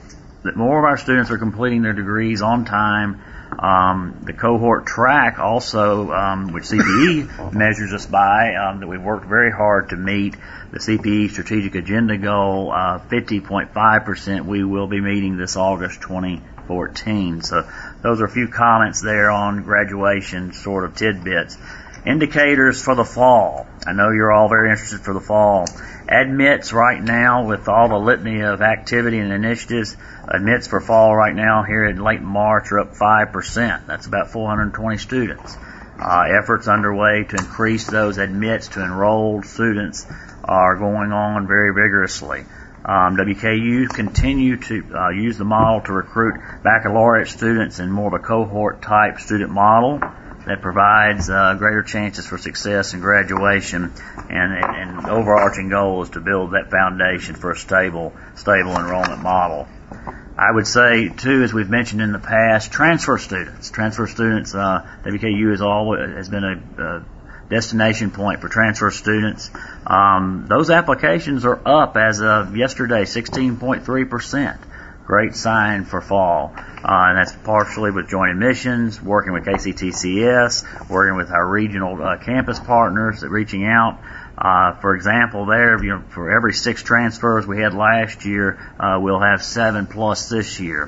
that more of our students are completing their degrees on time. Um, the cohort track also, um, which C P E measures us by, um, that we've worked very hard to meet the C P E strategic agenda goal, uh, fifty point five percent we will be meeting this August twenty fourteen. So those are a few comments there on graduation sort of tidbits. Indicators for the fall. I know you're all very interested for the fall. Admits right now, with all the litany of activity and initiatives, admits for fall right now here in late March are up five percent. That's about four hundred twenty students. Uh, efforts underway to increase those admits to enrolled students are going on very vigorously. Um, W K U continue to uh, use the model to recruit baccalaureate students in more of a cohort-type student model that provides uh, greater chances for success in graduation, and, and the overarching goal is to build that foundation for a stable, stable enrollment model. I would say, too, as we've mentioned in the past, transfer students. Transfer students, uh, W K U has always has been a, a destination point for transfer students. Um, those applications are up as of yesterday, sixteen point three percent. Great sign for fall. Uh, and that's partially with joint admissions, working with K C T C S, working with our regional uh, campus partners, reaching out. Uh, for example, there, you know, for every six transfers we had last year, uh, we'll have seven plus this year.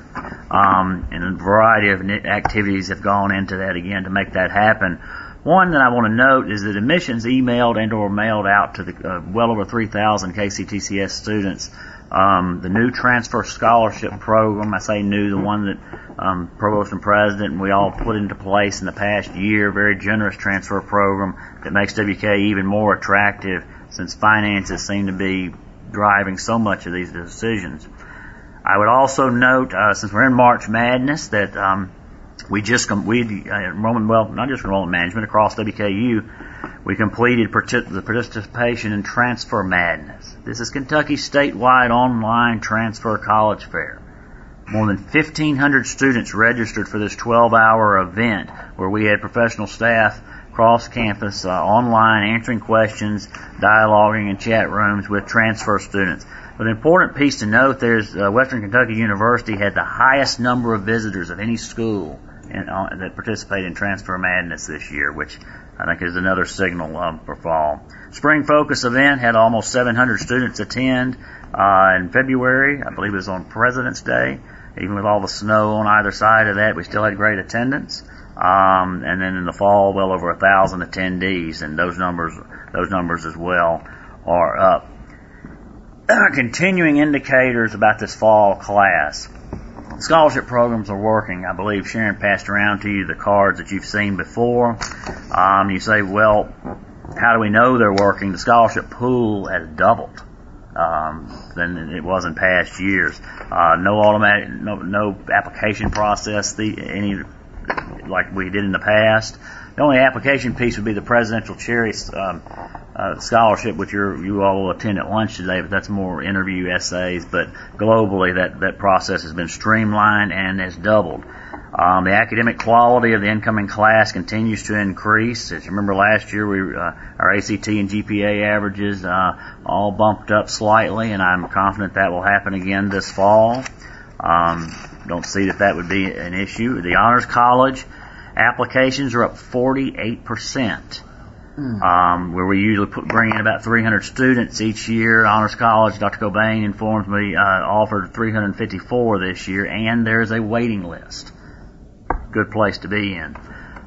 Um, and a variety of activities have gone into that again to make that happen. One that I want to note is that admissions emailed and or mailed out to the uh, well over three thousand K C T C S students um, the new transfer scholarship program. I say new, the one that um, Provost and President and we all put into place in the past year, very generous transfer program that makes W K even more attractive since finances seem to be driving so much of these decisions. I would also note, uh, since we're in March Madness, that um, we just com- we uh, enrollment well not just enrollment management across W K U, we completed partic- the participation in Transfer Madness. This is Kentucky's statewide online transfer college fair. More than fifteen hundred students registered for this twelve-hour event where we had professional staff across campus uh, online answering questions, dialoguing in chat rooms with transfer students. But an important piece to note there is uh, Western Kentucky University had the highest number of visitors of any school in, uh, that participated in Transfer Madness this year, which I think is another signal um, for fall. Spring Focus event had almost seven hundred students attend uh, in February. I believe it was on President's Day. Even with all the snow on either side of that, we still had great attendance. Um, and then in the fall, well over a thousand attendees, and those numbers, those numbers as well are up. Continuing indicators about this fall class. Scholarship programs are working. I believe Sharon passed around to you the cards that you've seen before. Um, you say, well, how do we know they're working? The scholarship pool has doubled um, than it was in past years. Uh, no automatic, no, no application process, the, any like we did in the past. The only application piece would be the Presidential Cherry um, uh, Scholarship, which you're, you all will attend at lunch today, but that's more interview essays. But globally, that, that process has been streamlined and has doubled. Um, the academic quality of the incoming class continues to increase. As you remember last year, we uh, our A C T and G P A averages uh, all bumped up slightly, and I'm confident that will happen again this fall. Um, don't see that that would be an issue. The Honors College applications are up forty-eight percent. Mm. Um, where we usually put, bring in about three hundred students each year. Honors College, Doctor Cobain informs me, uh, offered three hundred fifty-four this year, and there's a waiting list. Good place to be in.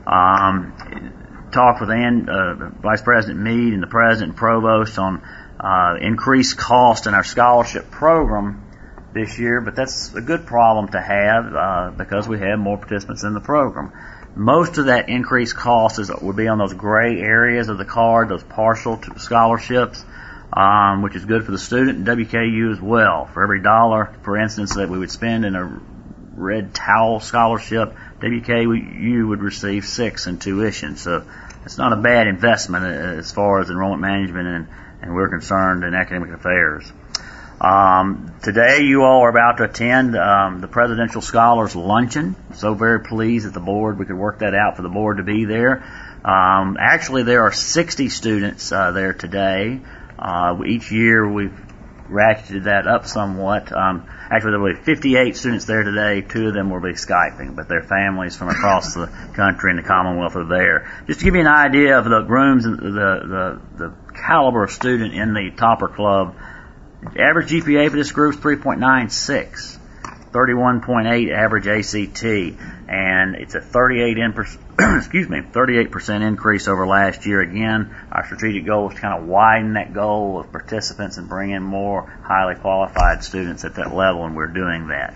Um, talked with Ann, uh, Vice President Meade and the President and Provost on uh, increased cost in our scholarship program this year, but that's a good problem to have uh, because we have more participants in the program. Most of that increased cost is, would be on those gray areas of the card, those partial scholarships, um, which is good for the student and W K U as well. For every dollar, for instance, that we would spend in a red towel scholarship, W K U would receive six in tuition. So it's not a bad investment as far as enrollment management and, and we're concerned in academic affairs. Um, today you all are about to attend um, the Presidential Scholars Luncheon. So very pleased that the board, we could work that out for the board to be there. Um, actually, there are sixty students uh, there today. Uh, each year we've ratcheted that up somewhat. Um, actually, there will be fifty-eight students there today. Two of them will be Skyping, but their families from across the country and the Commonwealth are there. Just to give you an idea of the rooms and the, the, the caliber of student in the Topper Club, the average G P A for this group is three point nine six, thirty-one point eight average A C T, and it's a thirty-eight in excuse me, thirty-eight percent increase over last year. Again, our strategic goal is to kind of widen that goal of participants and bring in more highly qualified students at that level, and we're doing that.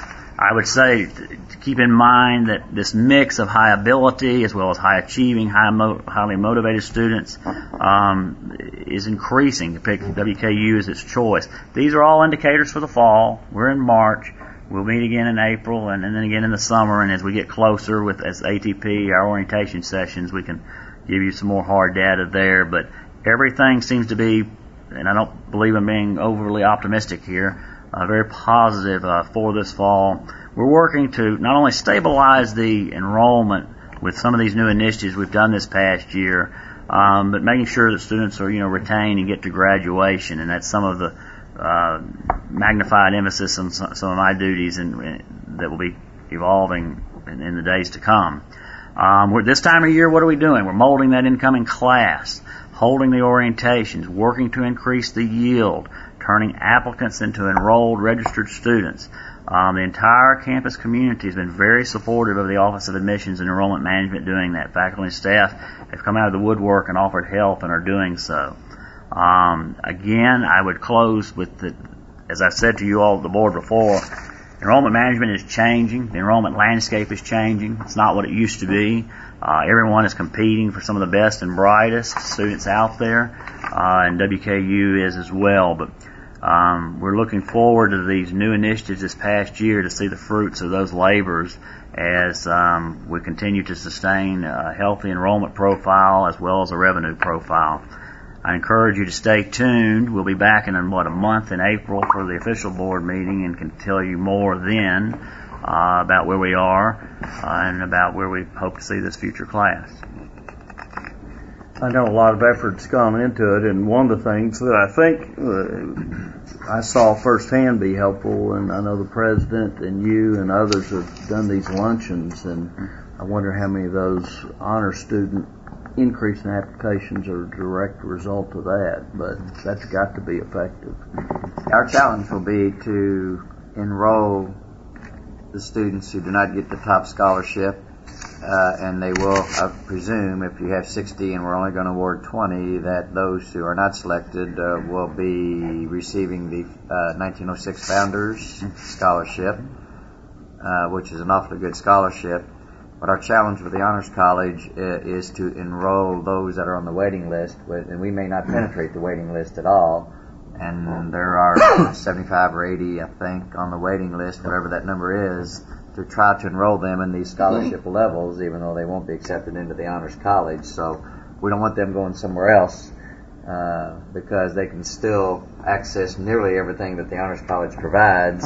I would say to keep in mind that this mix of high ability as well as high achieving, high mo- highly motivated students um, is increasing to pick W K U as its choice. These are all indicators for the fall. We're in March. We'll meet again in April and, and then again in the summer, and as we get closer with as A T P, our orientation sessions, we can give you some more hard data there. But everything seems to be, and I don't believe I'm being overly optimistic here, uh, very positive uh, for this fall. We're working to not only stabilize the enrollment with some of these new initiatives we've done this past year, um, but making sure that students are, you know, retained and get to graduation, and that's some of the Uh, magnified emphasis on some, some of my duties and, and that will be evolving in, in the days to come. Um, we're, this time of year, what are we doing? We're molding that incoming class, holding the orientations, working to increase the yield, turning applicants into enrolled registered students. Um, the entire campus community has been very supportive of the Office of Admissions and Enrollment Management doing that. Faculty and staff have come out of the woodwork and offered help and are doing so. Um, again, I would close with the, as I've said to you all at the board before, enrollment management is changing. The enrollment landscape is changing. It's not what it used to be. Uh, everyone is competing for some of the best and brightest students out there, uh, and W K U is as well. But um, we're looking forward to these new initiatives this past year to see the fruits of those labors as um, we continue to sustain a healthy enrollment profile as well as a revenue profile. I encourage you to stay tuned. We'll be back in, what, a month in April for the official board meeting and can tell you more then uh, about where we are uh, and about where we hope to see this future class. I know a lot of effort's gone into it, and one of the things that I think uh, I saw firsthand be helpful, and I know the president and you and others have done these luncheons, and I wonder how many of those honor student increase in applications are a direct result of that, but that's got to be effective. Our challenge will be to enroll the students who do not get the top scholarship, uh, and they will, I presume, if you have sixty and we're only going to award twenty, that those who are not selected uh, will be receiving the uh, nineteen oh six Founders Scholarship, uh, which is an awfully good scholarship. But our challenge with the Honors College is to enroll those that are on the waiting list, and we may not penetrate the waiting list at all, and there are seventy-five or eighty, I think, on the waiting list, whatever that number is, to try to enroll them in these scholarship levels, even though they won't be accepted into the Honors College. So we don't want them going somewhere else, uh, because they can still access nearly everything that the Honors College provides.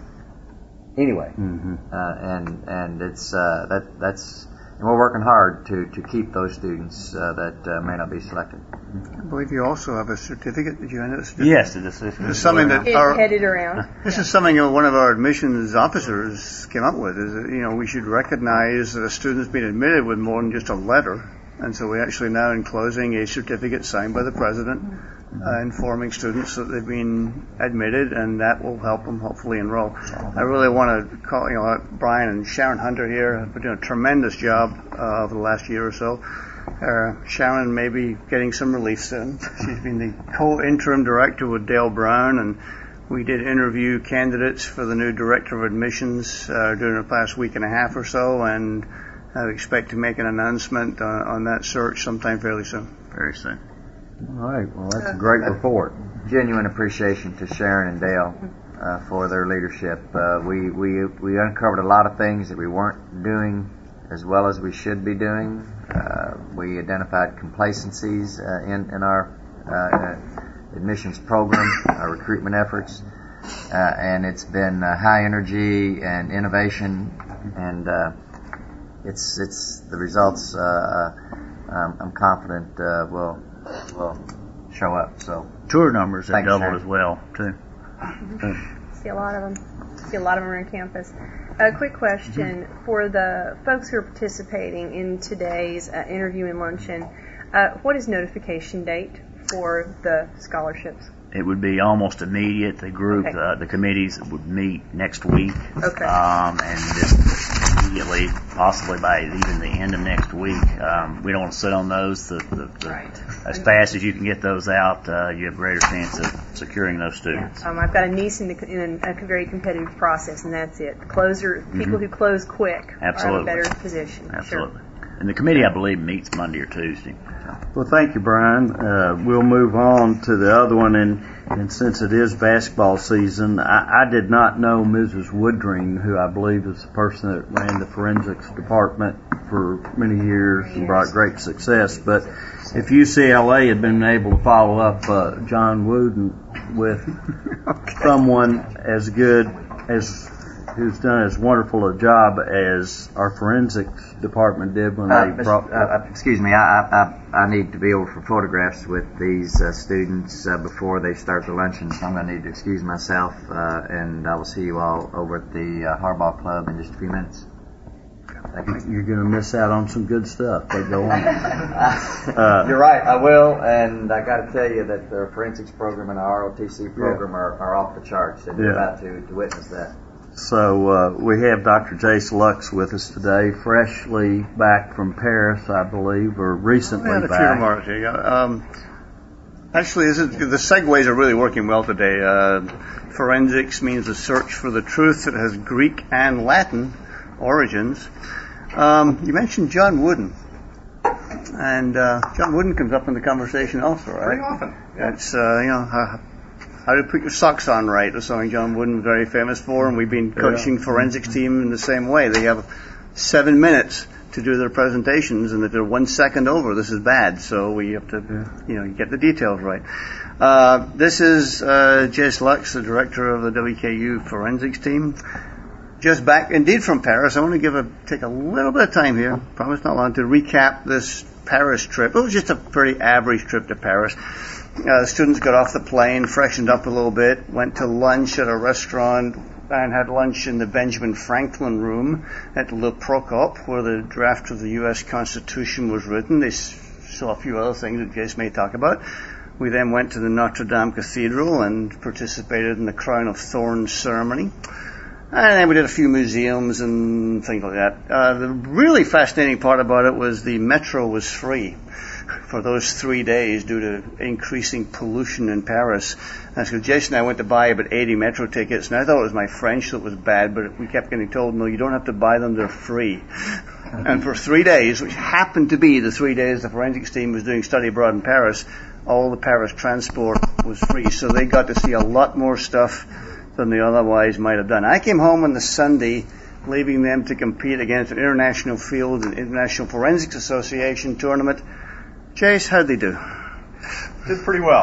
Anyway, mm-hmm. uh, and and it's uh, that that's and we're working hard to, to keep those students uh, that uh, may not be selected. I believe you also have a certificate. Did you end it? Yes, it is. This is something that it's our, headed around. This is something that one of our admissions officers came up with. Is that, you know, we should recognize that a student's been admitted with more than just a letter, and so we actually now enclosing a certificate signed by the president. Uh, informing students that they've been admitted, and that will help them hopefully enroll. I really want to call, you know, Brian and Sharon Hunter here have been doing a tremendous job uh, over the last year or so. Uh, Sharon may be getting some relief soon. She's been the co-interim director with Dale Brown, and we did interview candidates for the new director of admissions uh, during the past week and a half or so, and I expect to make an announcement uh, on that search sometime fairly soon. Very soon. All right, well, that's a great report. Genuine appreciation to Sharon and Dale uh, for their leadership. Uh, we, we we uncovered a lot of things that we weren't doing as well as we should be doing. Uh, we identified complacencies uh, in, in our uh, admissions program, our recruitment efforts, uh, and it's been uh, high energy and innovation, and uh, it's it's the results. Uh, um, I'm confident uh, will. will show up. So tour numbers have Thanks, doubled Sharon. as well too. See a lot of them. See a lot of them around campus. A quick question for the folks who are participating in today's uh, interview and luncheon. Uh, what is notification date for the scholarships? It would be almost immediate. The group, Okay. uh, the committees would meet next week, Okay. um, and just immediately, possibly by even the end of next week. Um, we don't want to sit on those. The, the, the, Right. As fast as you can get those out, uh, you have a greater chance of securing those students. Um, I've got a niece in, the, in a very competitive process, and that's it. Closer, people Mhm. who close quick Absolutely. are in a better position. Absolutely. And the committee, I believe, meets Monday or Tuesday. Well, thank you, Brian. Uh, we'll move on to the other one, and, and since it is basketball season, I, I did not know Missus Woodring, who I believe is the person that ran the forensics department for many years and brought great success. But if U C L A had been able to follow up uh, John Wooden with someone as good as who's done as wonderful a job as our forensics department did when Uh, they Mister brought. uh, excuse me, I, I, I need to be over for photographs with these uh, students uh, before they start the luncheon, so I'm going to need to excuse myself, uh, and I will see you all over at the uh, Harbaugh Club in just a few minutes. You're going to miss out on some good stuff, but go on. Uh, You're right, I will, and I got to tell you that the forensics program and the R O T C program are, are off the charts, and you're Yeah. about to, to witness that. So uh, we have Doctor Jace Lux with us today, freshly back from Paris, I believe, or recently I had a few back. remarks here. Yeah. Um, actually, this is, the segues are really working well today. Uh, forensics means the search for the truth. It has Greek and Latin origins. Um, you mentioned John Wooden. And uh, John Wooden comes up in the conversation also, right? Pretty often. Yeah. It's, uh, you know, how, how to put your socks on right or something John Wooden was very famous for, and we've been coaching Yeah. forensics team in the same way. They have seven minutes to do their presentations, and if they're one second over, this is bad. So we have to, you know, get the details right. Uh, this is uh, Jace Lux, the director of the W K U forensics team. Just back, indeed, from Paris. I want to give a take a little bit of time here, promise not long, to recap this Paris trip. It was just a pretty average trip to Paris. Uh, the students got off the plane, freshened up a little bit, went to lunch at a restaurant, and had lunch in the Benjamin Franklin room at Le Procop, where the draft of the U S Constitution was written. They s- saw a few other things that Jace may talk about. We then went to the Notre Dame Cathedral and participated in the Crown of Thorns ceremony. And then we did a few museums and things like that. Uh, the really fascinating part about it was the metro was free for those three days due to increasing pollution in Paris. And so Jason and I went to buy about eighty metro tickets, and I thought it was my French that was bad, but we kept getting told, no, you don't have to buy them, they're free. And for three days, which happened to be the three days the forensics team was doing study abroad in Paris, all the Paris transport was free. So they got to see a lot more stuff than they otherwise might have done. I came home on the Sunday, leaving them to compete against an international field and International Forensics Association tournament. Jace, how'd they do? Did pretty well.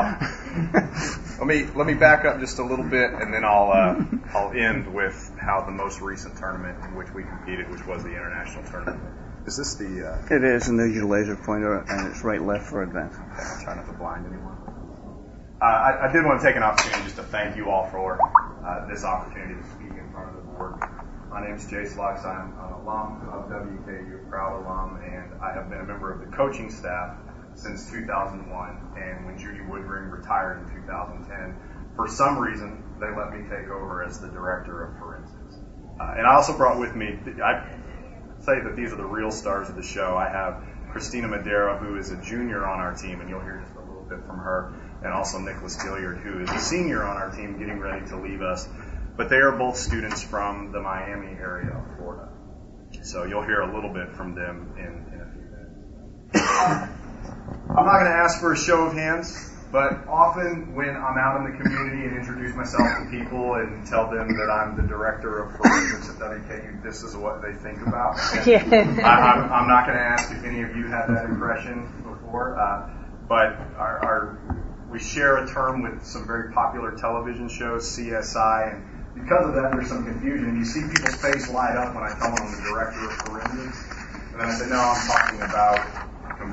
let me let me back up just a little bit, and then I'll uh, I'll end with how the most recent tournament in which we competed, which was the international tournament. Is this the? Uh, It is, and there's your laser pointer, and it's right left for advance. Okay, I'll try not to blind anyone. Uh, I, I did want to take an opportunity just to thank you all for uh, this opportunity to speak in front of the board. My name is Jace Lux. I'm an alum of W K U, a proud alum, and I have been a member of the coaching staff since two thousand one. And when Judy Woodring retired in two thousand ten, for some reason, they let me take over as the director of forensics. Uh, and I also brought with me, I say that these are the real stars of the show. I have Christina Madera, who is a junior on our team, and you'll hear just a little bit from her, and also Nicholas Gilliard, who is a senior on our team getting ready to leave us. But they are both students from the Miami area of Florida. So you'll hear a little bit from them in, in a few minutes. I'm not going to ask for a show of hands, but often when I'm out in the community and introduce myself to people and tell them that I'm the director of forensics at W K U, this is what they think about. Yeah. I, I'm, I'm not going to ask if any of you had that impression before, uh, but our, our, we share a term with some very popular television shows, C S I, and because of that, there's some confusion. You see people's face light up when I tell them I'm the director of forensics, and then I say, no, I'm talking about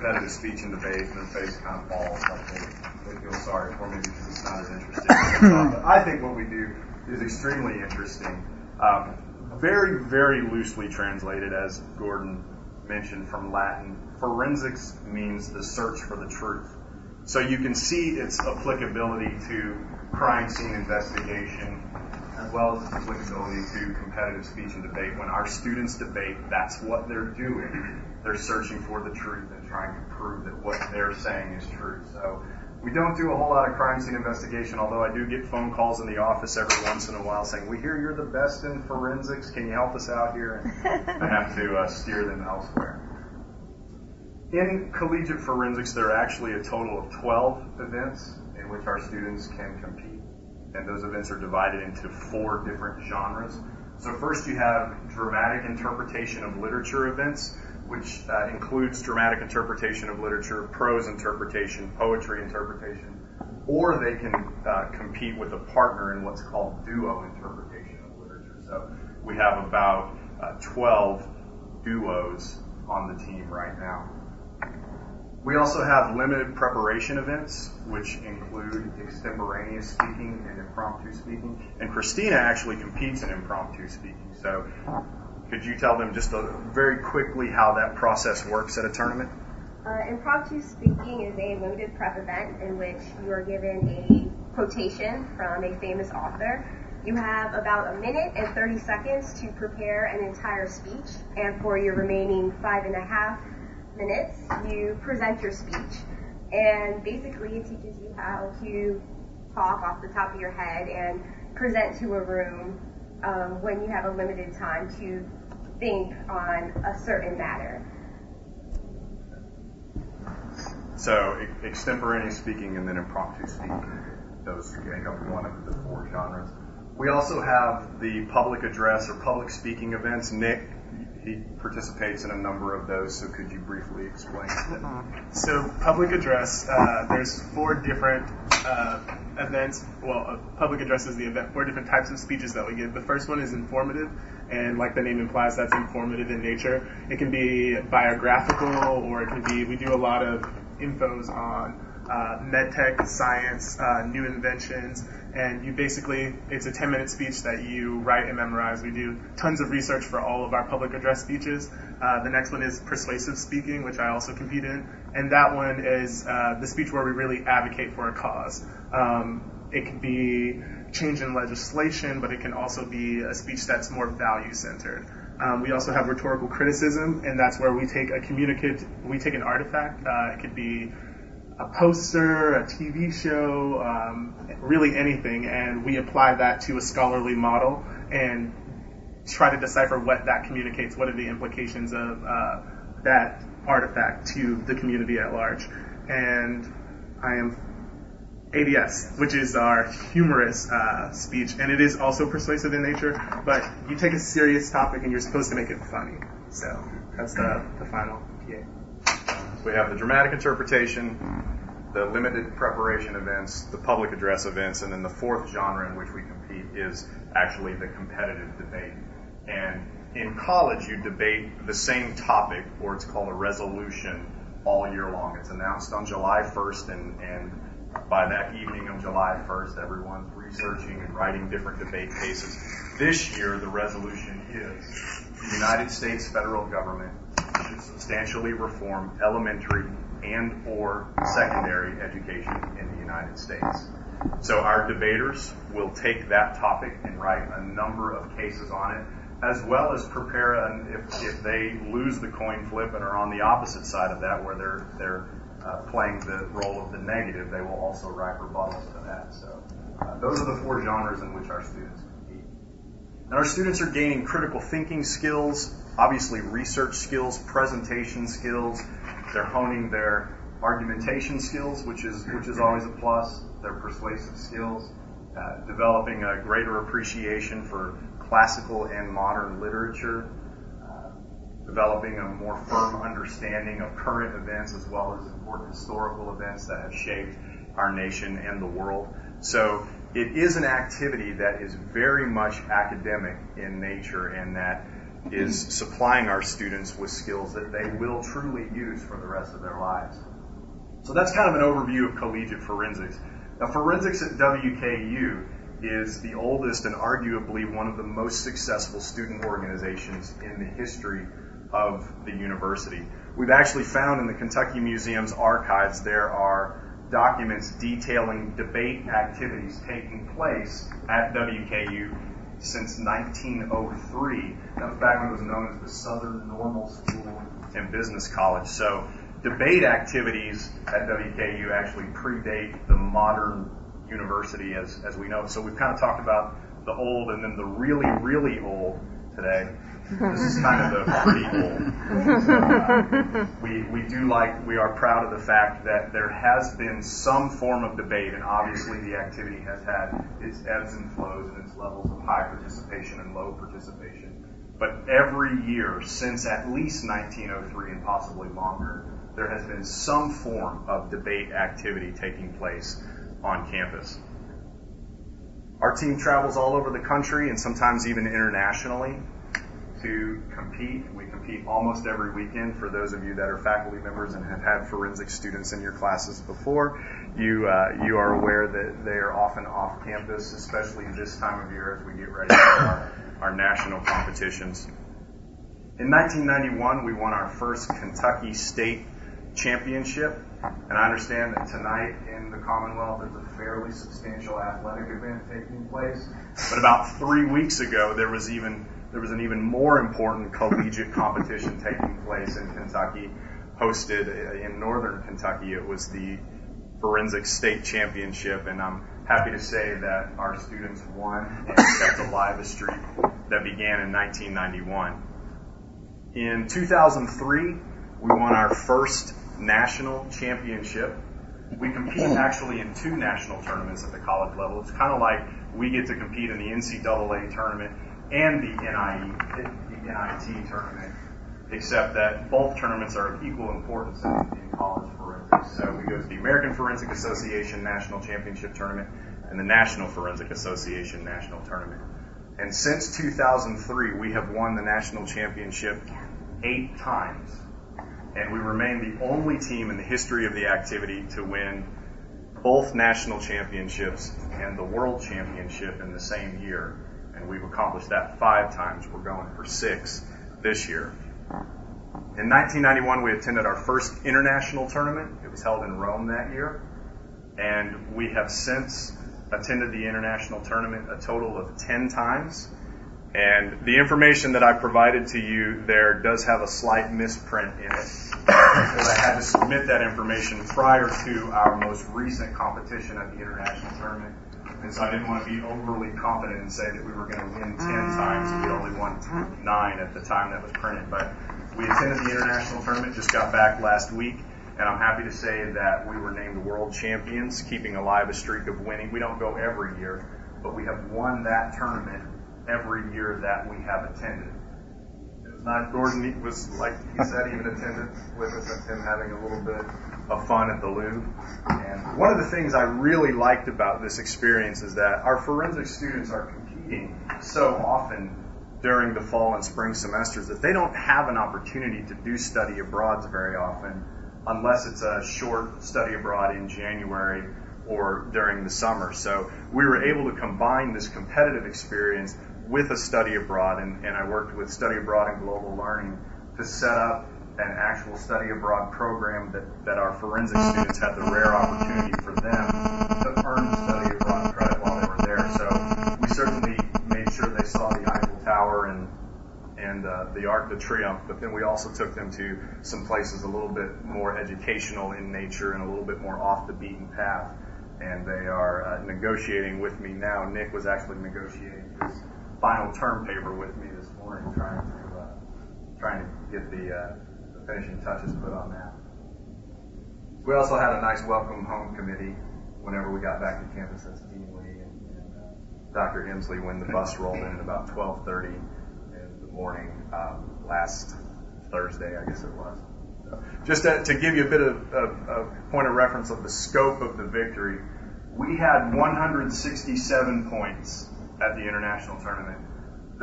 competitive speech and debate, and their face kind of falls. Like they, they feel sorry for me because it's not as interesting. But I think what we do is extremely interesting. Um, very, very loosely translated, as Gordon mentioned, from Latin, forensics means the search for the truth. So you can see its applicability to crime scene investigation, as well as its applicability to competitive speech and debate. When our students debate, that's what they're doing. They're searching for the truth and trying to prove that what they're saying is true. So we don't do a whole lot of crime scene investigation, although I do get phone calls in the office every once in a while saying, we hear you're the best in forensics. Can you help us out here? And I have to uh, steer them elsewhere. In collegiate forensics, there are actually a total of twelve events in which our students can compete. And those events are divided into four different genres. So first you have dramatic interpretation of literature events, which uh, includes dramatic interpretation of literature, prose interpretation, poetry interpretation, or they can uh, compete with a partner in what's called duo interpretation of literature. So we have about uh, twelve duos on the team right now. We also have limited preparation events, which include extemporaneous speaking and impromptu speaking. And Christina actually competes in impromptu speaking. So could you tell them just a, very quickly how that process works at a tournament? Uh, impromptu speaking is a limited prep event in which you are given a quotation from a famous author. You have about a minute and thirty seconds to prepare an entire speech, and for your remaining five and a half minutes, you present your speech. And basically it teaches you how to talk off the top of your head and present to a room um, when you have a limited time to think on a certain matter. So e- extemporaneous speaking and then impromptu speaking, those make up one of the four genres. We also have the public address or public speaking events. Nick, he participates in a number of those, so could you briefly explain that? So public address, uh, there's four different uh, events. Well, uh, public address is the event, four different types of speeches that we give. The first one is informative, and like the name implies, that's informative in nature. It can be biographical, or it can be, we do a lot of infos on uh, medtech, science, uh, new inventions, and you basically, it's a ten minute speech that you write and memorize. We do tons of research for all of our public address speeches. Uh, the next one is persuasive speaking, which I also compete in, and that one is uh, the speech where we really advocate for a cause. Um, it could be change in legislation, but it can also be a speech that's more value centered. Um, we also have rhetorical criticism, and that's where we take a communicate, we take an artifact. Uh, it could be a poster, a T V show, um, really anything, and we apply that to a scholarly model and try to decipher what that communicates, what are the implications of uh, that artifact to the community at large. And I am A D S, which is our humorous uh, speech, and it is also persuasive in nature, but you take a serious topic and you're supposed to make it funny. So that's the, the final P A. We have the dramatic interpretation, the limited preparation events, the public address events, and then the fourth genre in which we compete is actually the competitive debate. And in college, you debate the same topic, or it's called a resolution, all year long. It's announced on July first, and, and by that evening of July first, everyone's researching and writing different debate cases. This year, the resolution is the United States federal government should substantially reform elementary and or secondary education in the United States. So our debaters will take that topic and write a number of cases on it, as well as prepare an, if, if they lose the coin flip and are on the opposite side of that, where they're they're uh, playing the role of the negative, they will also write rebuttals to that. So uh, those are the four genres in which our students compete. And our students are gaining critical thinking skills, obviously research skills, presentation skills. They're honing their argumentation skills, which is which is always a plus. Their persuasive skills, uh, developing a greater appreciation for classical and modern literature, uh, developing a more firm understanding of current events as well as important historical events that have shaped our nation and the world. So it is an activity that is very much academic in nature, and that is supplying our students with skills that they will truly use for the rest of their lives. So that's kind of an overview of collegiate forensics. Now, forensics at W K U is the oldest and arguably one of the most successful student organizations in the history of the university. We've actually found in the Kentucky Museum's archives there are documents detailing debate activities taking place at W K U since nineteen oh three. That was back when it was known as the Southern Normal School and Business College. So debate activities at W K U actually predate the modern university as, as we know it. So we've kind of talked about the old and then the really, really old today. This is kind of the pretty old. So, uh, we, we do like, we are proud of the fact that there has been some form of debate, and obviously the activity has had its ebbs and flows and its levels of high participation and low participation. But every year since at least nineteen oh three and possibly longer, there has been some form of debate activity taking place on campus. Our team travels all over the country and sometimes even internationally to compete. We compete almost every weekend. For those of you that are faculty members and have had forensic students in your classes before, you uh, you are aware that they are often off campus, especially this time of year as we get ready for our, our national competitions. In nineteen ninety-one, we won our first Kentucky State Championship, and I understand that tonight in the Commonwealth there's a fairly substantial athletic event taking place. But about three weeks ago, there was even there was an even more important collegiate competition taking place in Kentucky, hosted in northern Kentucky. It was the Forensic State Championship, and I'm happy to say that our students won and kept alive a streak that began in nineteen ninety-one. In two thousand three, we won our first national championship. We compete actually in two national tournaments at the college level. It's kind of like we get to compete in the N C double A tournament and the N I E, the N I T tournament, except that both tournaments are of equal importance in, in college forensics. So we go to the American Forensic Association National Championship Tournament and the National Forensic Association National Tournament. And since two thousand three, we have won the national championship eight times. And we remain the only team in the history of the activity to win both national championships and the world championship in the same year. And we've accomplished that five times. We're going for six this year. In nineteen ninety-one, we attended our first international tournament. It was held in Rome that year. And we have since attended the international tournament a total of ten times. And the information that I provided to you there does have a slight misprint in it, because I had to submit that information prior to our most recent competition at the international tournament. And so I didn't want to be overly confident and say that we were going to win ten times, and we only won nine at the time that was printed. But we attended the international tournament, just got back last week, and I'm happy to say that we were named world champions, keeping alive a streak of winning. We don't go every year, but we have won that tournament every year that we have attended. It was not Gordon was, like he said, even attended with us, and him having a little bit of fun at the Louvre. And one of the things I really liked about this experience is that our forensic students are competing so often during the fall and spring semesters that they don't have an opportunity to do study abroads very often, unless it's a short study abroad in January or during the summer. So we were able to combine this competitive experience with a study abroad, and, and I worked with Study Abroad and Global Learning to set up an actual study abroad program that, that our forensic students had the rare opportunity for them to earn study abroad credit while they were there. So we certainly made sure they saw the Eiffel Tower and and uh, the Arc de Triomphe, but then we also took them to some places a little bit more educational in nature and a little bit more off the beaten path. And they are uh, negotiating with me now. Nick was actually negotiating his final term paper with me this morning, trying to uh, trying to get the, uh, the finishing touches put on that. We also had a nice welcome home committee whenever we got back to campus. That's Dean Lee and, and uh, Doctor Emsley when the bus rolled in at about twelve thirty in the morning um, last Thursday, I guess it was. So just to, to give you a bit of a point of reference of the scope of the victory, we had one hundred sixty-seven points at the international tournament.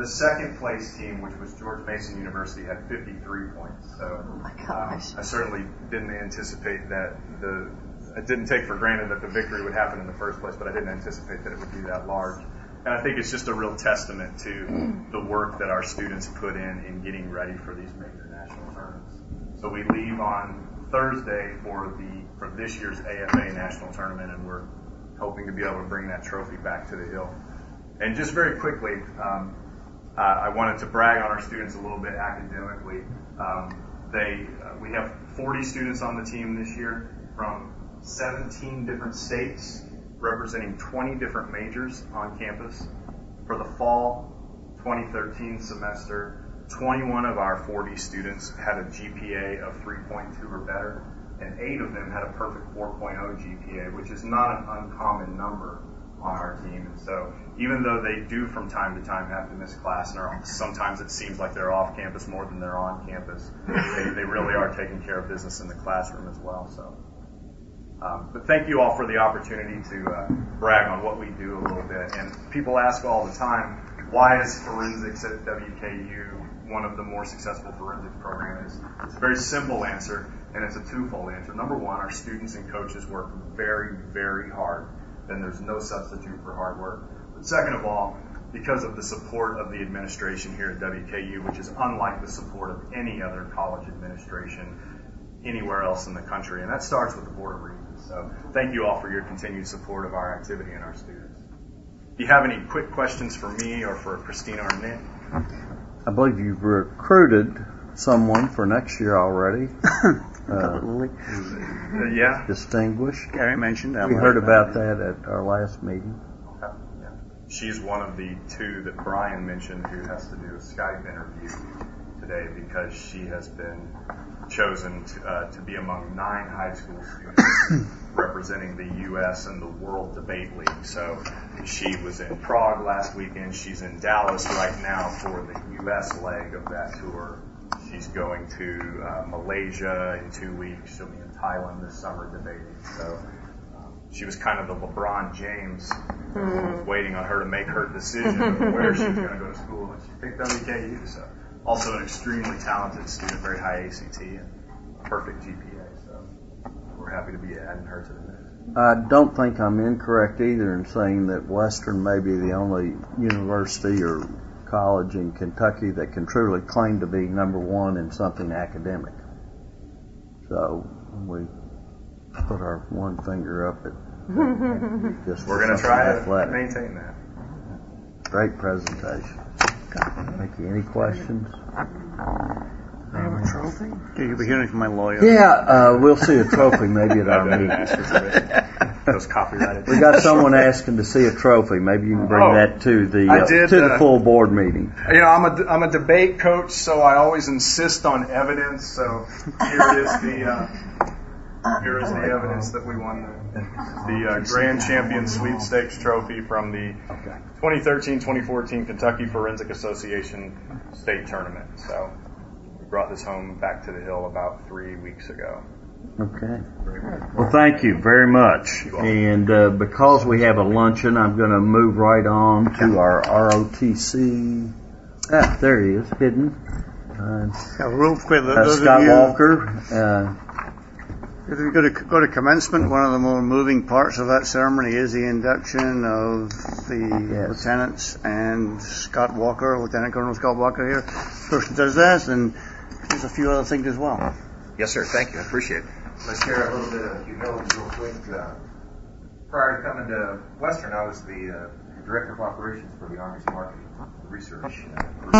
The second place team, which was George Mason University, had fifty-three points. So uh, I certainly didn't anticipate that the, I didn't take for granted that the victory would happen in the first place, but I didn't anticipate that it would be that large. And I think it's just a real testament to the work that our students put in in getting ready for these major national tournaments. So we leave on Thursday for the for this year's A F A national tournament, and we're hoping to be able to bring that trophy back to the Hill. And just very quickly, um, uh, I wanted to brag on our students a little bit academically. Um, they uh, we have forty students on the team this year from seventeen different states, representing twenty different majors on campus. For the fall twenty thirteen semester, twenty-one of our forty students had a G P A of three point two or better, and eight of them had a perfect four point oh G P A, which is not an uncommon number on our team. And so even though they do from time to time have to miss class, and are, sometimes it seems like they're off campus more than they're on campus, they, they really are taking care of business in the classroom as well. So. Um, but thank you all for the opportunity to uh, brag on what we do a little bit. And people ask all the time, why is forensics at W K U one of the more successful forensics programs? It's a very simple answer, and it's a twofold answer. Number one, our students and coaches work very, very hard, and there's no substitute for hard work. But second of all, because of the support of the administration here at W K U, which is unlike the support of any other college administration anywhere else in the country, and that starts with the Board of Regents. So thank you all for your continued support of our activity and our students. Do you have any quick questions for me or for Christina or Nick? I believe you've recruited someone for next year already. uh, uh, yeah. Distinguished. Gary mentioned that. We heard about that at our last meeting. Okay. Yeah. She's one of the two that Brian mentioned who has to do a Skype interview today because she has been chosen to, uh, to be among nine high school students representing the U S and the World Debate League. So she was in Prague last weekend. She's in Dallas right now for the U S leg of that tour. She's going to uh, Malaysia in two weeks. She'll be in Thailand this summer debating. So um, she was kind of the LeBron James. Everyone was waiting on her to make her decision of where she was going to go to school, and she picked W K U. So. Also an extremely talented student, very high A C T, and perfect G P A, so we're happy to be adding her to the mix. I don't think I'm incorrect either in saying that Western may be the only university or college in Kentucky that can truly claim to be number one in something academic. So we put our one finger up at just we're going to try athletic. to maintain that. Great presentation. Thank you. Any questions? I have a trophy? Yeah, you'll be hearing from my lawyer. Yeah, uh, we'll see a trophy maybe at our meeting. Those copyrighted. We got someone asking to see a trophy. Maybe you can bring oh, that to the uh, did, to the uh, full board meeting. You know, I'm a I'm a debate coach, so I always insist on evidence. So here is the uh, here is the evidence that we won the, the uh, Grand Champion Sweepstakes Trophy from the twenty thirteen twenty fourteen Kentucky Forensic Association State Tournament. So we brought this home back to the Hill about three weeks ago. Okay. Well, thank you very much. And uh, because we have a luncheon, I'm going to move right on to our R O T C. Ah, there he is, hidden. Uh, yeah, real quick, uh, Scott you, Walker. Uh, if you go to, go to commencement, one of the more moving parts of that ceremony is the induction of the yes. lieutenants and Scott Walker, Lieutenant Colonel Scott Walker here. Person does that, and there's a few other things as well. Yes, sir. Thank you. I appreciate it. Let's share a little bit of humility real quick. Uh, prior to coming to Western, I was the uh, Director of Operations for the Army's Marketing and Research uh, group. And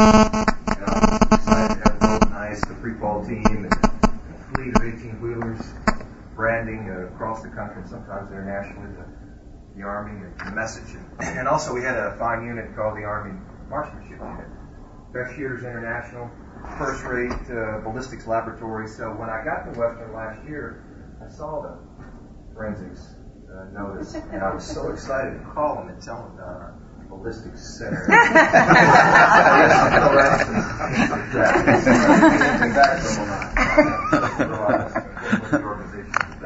I was excited to have the Golden Knights, the pre-ball team, and a fleet of eighteen-wheelers branding uh, across the country and sometimes internationally the, the Army and the message. And, and also we had a fine unit called the Army Marksmanship Unit. Best Shooters International, first-rate uh, ballistics laboratory. So when I got to Western last year, I saw the forensics uh, notice, and I was so excited to call them and tell them about our ballistics center.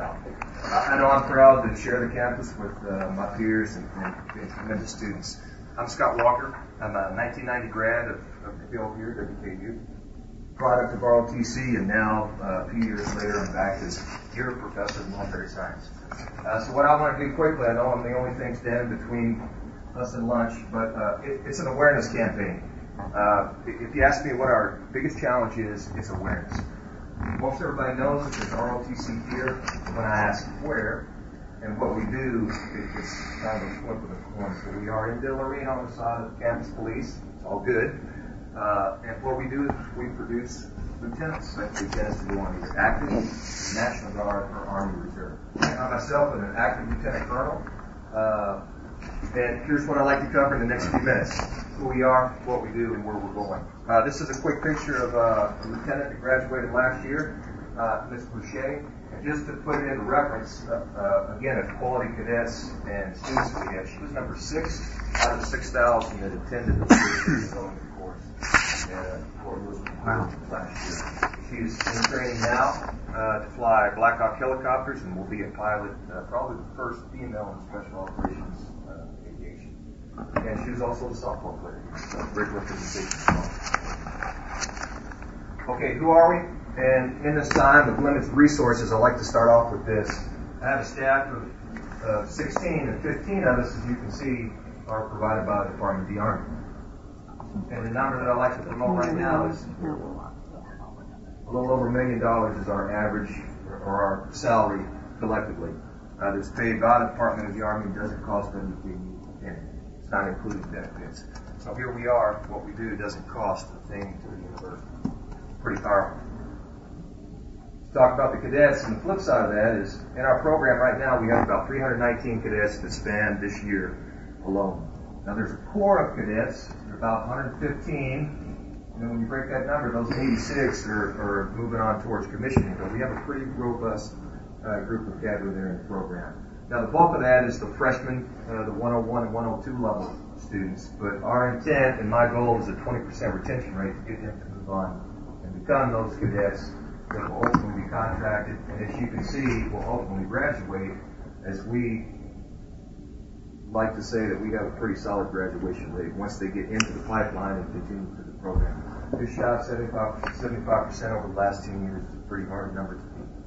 I know I'm proud to share the campus with uh, my peers and, and, and tremendous students. I'm Scott Walker. I'm a nineteen ninety grad of, of the Hill here at W K U, product of R O T C, and now uh, a few years later I'm back as your professor of military science. Uh, so what I want to do quickly, I know I'm the only thing standing between us and lunch, but uh, it, it's an awareness campaign. Uh, if you ask me what our biggest challenge is, it's awareness. Most everybody knows that there's R O T C here. When I ask where and what we do, it, it's kind of a flip of the coin. So we are in Dillard on the side of campus police. It's all good. Uh, and what we do is we produce lieutenants, like lieutenants who go on either active, National Guard, or Army Reserve. I myself am an active lieutenant colonel. Uh, and here's what I'd like to cover in the next few minutes. Who we are, what we do, and where we're going. Uh, this is a quick picture of uh, a lieutenant that graduated last year, uh, Miz Boucher. And just to put it into reference, uh, uh, again, of quality cadets and students that we had, she was number six out of six thousand that attended the Boucher course uh, for wow. last year. She's in training now uh, to fly Black Hawk helicopters and will be a pilot, uh, probably the first female in special operations uh, aviation. And she was also the softball player, so great representation as well. Okay, who are we? And in this time of limited resources, I'd like to start off with this. I have a staff of uh, sixteen, and fifteen of us, as you can see, are provided by the Department of the Army. And the number that I'd like to promote right now is a little over a million dollars is our average, or our salary collectively. Uh, that's paid by the Department of the Army and doesn't cost them anything. It's not including benefits. So here we are. What we do doesn't cost a thing to the university. Pretty powerful. Let's talk about the cadets, and the flip side of that is, in our program right now, we have about three hundred nineteen cadets that span this year alone. Now there's a core of cadets, there are about one hundred fifteen, and then when you break that number, those eighty-six are, are moving on towards commissioning, but we have a pretty robust uh, group of cadre there in the program. Now the bulk of that is the freshmen, uh, the one oh one and one oh two level students, but our intent and my goal is a twenty percent retention rate to get them to move on and become those cadets that will ultimately be contracted, and as you can see, will ultimately graduate, as we like to say that we have a pretty solid graduation rate once they get into the pipeline and continue through the program. Just shy of seventy-five percent over the last ten years is a pretty hard number to beat.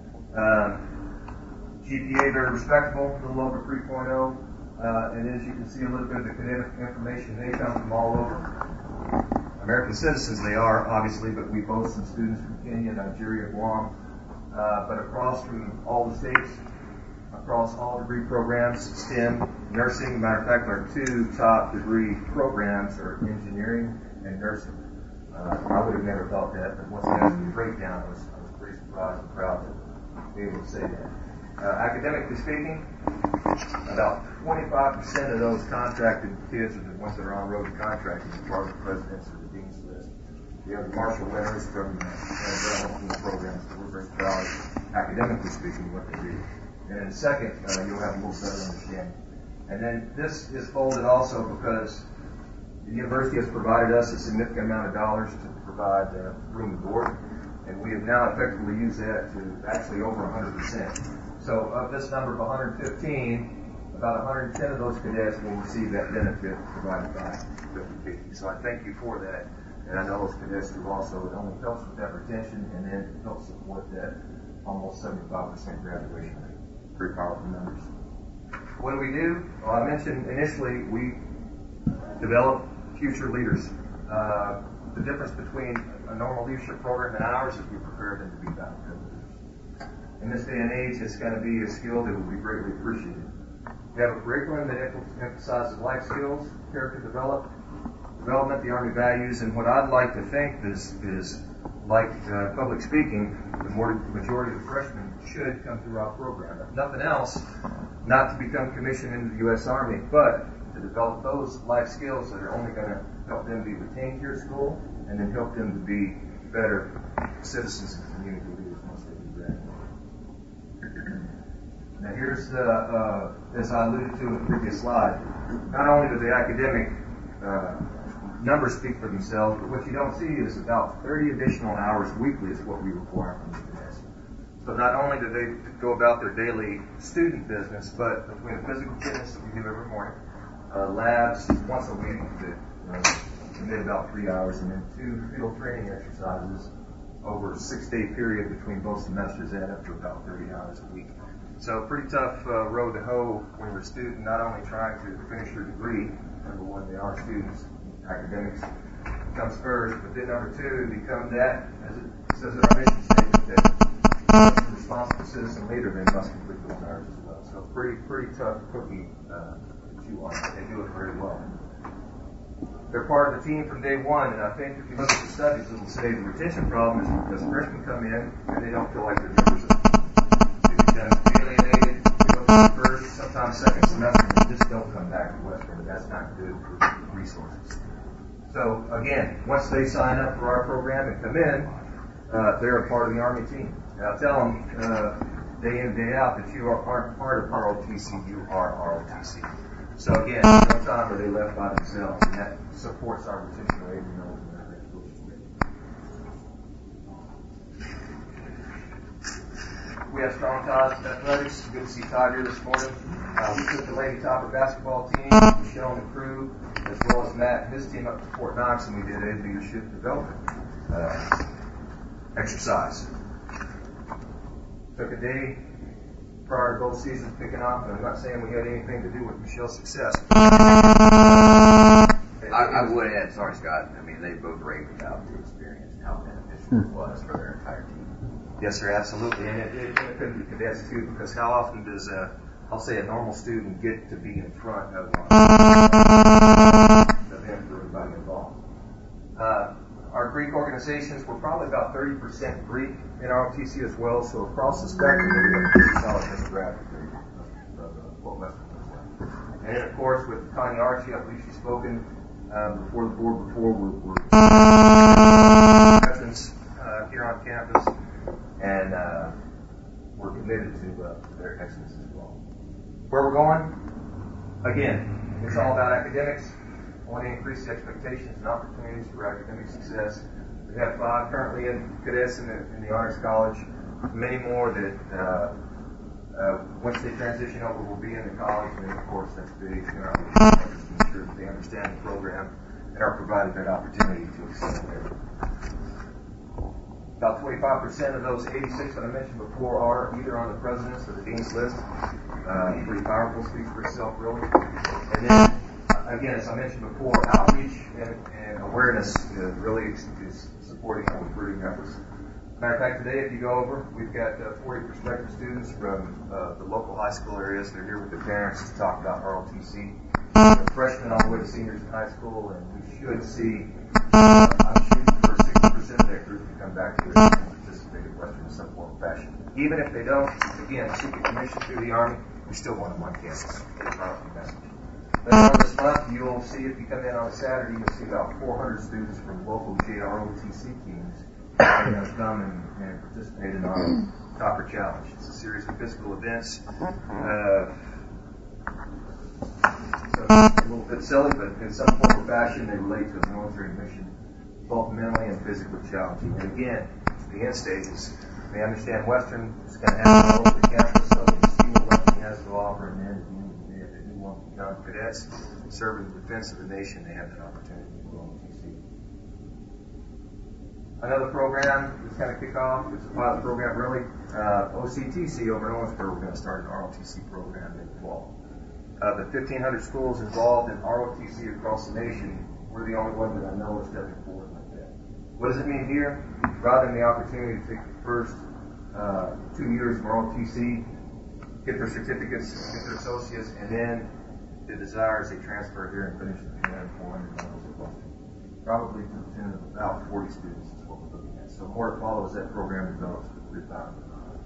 Um, G P A very respectable, a little over three point oh, uh, and as you can see a little bit of the cadet information, they come from all over. American citizens they are, obviously, but we boast some students from Kenya, Nigeria, Guam, uh, but across from all the states, across all degree programs, STEM, nursing. Matter of fact, our two top degree programs are engineering and nursing. Uh, I would have never thought that, but once I got to the breakdown, I was, I was pretty surprised and proud to be able to say that. Uh, academically speaking, about twenty-five percent of those contracted kids are the ones that are on road to contracting as part of the president's or the dean's list. We have the Marshall winners from the uh, programs, so we're very proud, academically speaking, what they do. And in a second, uh, you'll have a little better understanding. And then this is folded also because the university has provided us a significant amount of dollars to provide uh, room and board, and we have now effectively used that to actually over one hundred percent. So of this number of one hundred fifteen, about one hundred ten of those cadets will receive that benefit provided by W K U. So I thank you for that, and I know those cadets do also. It only helps with that retention, and then it helps support that almost seventy-five percent graduation rate. Pretty powerful numbers. What do we do? Well, I mentioned initially we develop future leaders. Uh, the difference between a normal leadership program and ours is we prepare them to be battlefield leaders. In this day and age, it's going to be a skill that will be greatly appreciated. We have a curriculum that emphasizes life skills, character develop, development, the Army values, and what I'd like to think is, is like uh, public speaking, the majority of the freshmen should come through our program. If nothing else, not to become commissioned into the U S Army, but to develop those life skills that are only going to help them be retained here at school, and then help them to be better citizens and community leaders once they do that. Now here's the, uh, as I alluded to in the previous slide, not only do the academic uh, numbers speak for themselves, but what you don't see is about thirty additional hours weekly is what we require from the cadets. So not only do they go about their daily student business, but between the physical fitness that we do every morning, uh, labs once a week that uh, commit about three hours, and then two field training exercises over a six-day period between both semesters, add up to about thirty hours a week. So pretty tough uh, road to hoe when you're a student, not only trying to finish your degree, number one, they are students, academics comes first, but then number two, become that, as it says in our mission statement, that a responsible citizen leader, they must complete those hours as well. So pretty, pretty tough cookie uh, to chew on, but they do it very well. They're part of the team from day one, and I think if you look at the studies, it'll say the retention problem is because freshmen come in and they don't feel like they're members of the team. They become alienated, they go to the first, sometimes second semester, and they just don't come back to Western, but that's not good for resources. So again, once they sign up for our program and come in, uh, they're a part of the Army team. Now tell them uh, day in, day out that you are, aren't part of R O T C, you are R O T C. So again, no time are they left by themselves, and that supports our retention rate and those in that education rate. We have strong ties with athletics. Good to see Todd here this morning. Uh, we took the Lady Topper basketball team, Michelle and the crew, as well as Matt and his team up to Fort Knox, and we did a leadership development uh, exercise. Took a day prior to both seasons picking up, and I'm not saying we had anything to do with Michelle's success. I, I would add, sorry Scott, I mean, they both raved about the experience and how beneficial it was for their entire team. Yes, sir, absolutely. And it, it benefited the cadets too, because how often does, uh, I'll say, a normal student get to be in front of one event for everybody involved? Uh, Our Greek organizations were probably about thirty percent Greek in R O T C as well, so across the spectrum, we have a pretty solid demographic of what Western looks like. And then, of course, with Connie Archie, I believe she's spoken um, before the board before, we're, we're veterans uh, here on campus, and uh, we're committed to, uh, to their excellence as well. Where we're going? Again, it's all about academics. I want to increase the expectations and opportunities for academic success. We have five currently in cadets in the, in the Honors College, many more that uh, uh, once they transition over will be in the college, and then of course that's big in our mission to ensure that they understand the program and are provided that opportunity to excel there. About twenty-five percent of those eighty-six that I mentioned before are either on the president's or the dean's list. Uh, pretty powerful, speaks for itself really. And then again, as I mentioned before, outreach and, and awareness uh, really is, is supporting our recruiting efforts. Matter of fact, today, if you go over, we've got uh, forty prospective students from uh, the local high school areas. They're here with their parents to talk about R O T C. They're freshmen all the way to seniors in high school, and we should see, uh, I'm shooting for sixty percent of that group to come back here and participate in Western in some form or fashion. Even if they don't, again, seek a commission through the Army, we still want them on campus. Powerful message. Later on this month, you'll see, if you come in on a Saturday, you'll see about four hundred students from local J R O T C teams that are going to come and, and participate in our Topper Challenge. It's a series of physical events. Uh, so it's a little bit silly, but in some form or fashion, they relate to a military mission, both mentally and physically challenging. And again, the end stage is they understand Western is going to have all over the campus, so they see what Western has to offer, and then young cadets serving the defense of the nation, they have that opportunity to go on T C. Another program that's going to kick off, it's a pilot program really, uh, O C T C over in Owensboro, we're going to start an R O T C program in the fall. Uh, the fifteen hundred schools involved in R O T C across the nation, we're the only one that I know is stepping forward like that. What does it mean here? Provide them the opportunity to take the first uh, two years of R O T C, get their certificates, get their associates, and then the desire is they transfer here and finish the three hundred, four hundred levels of Western. Probably to the tune of about forty students is what we're looking at. So more to follow as that program develops with three thousand.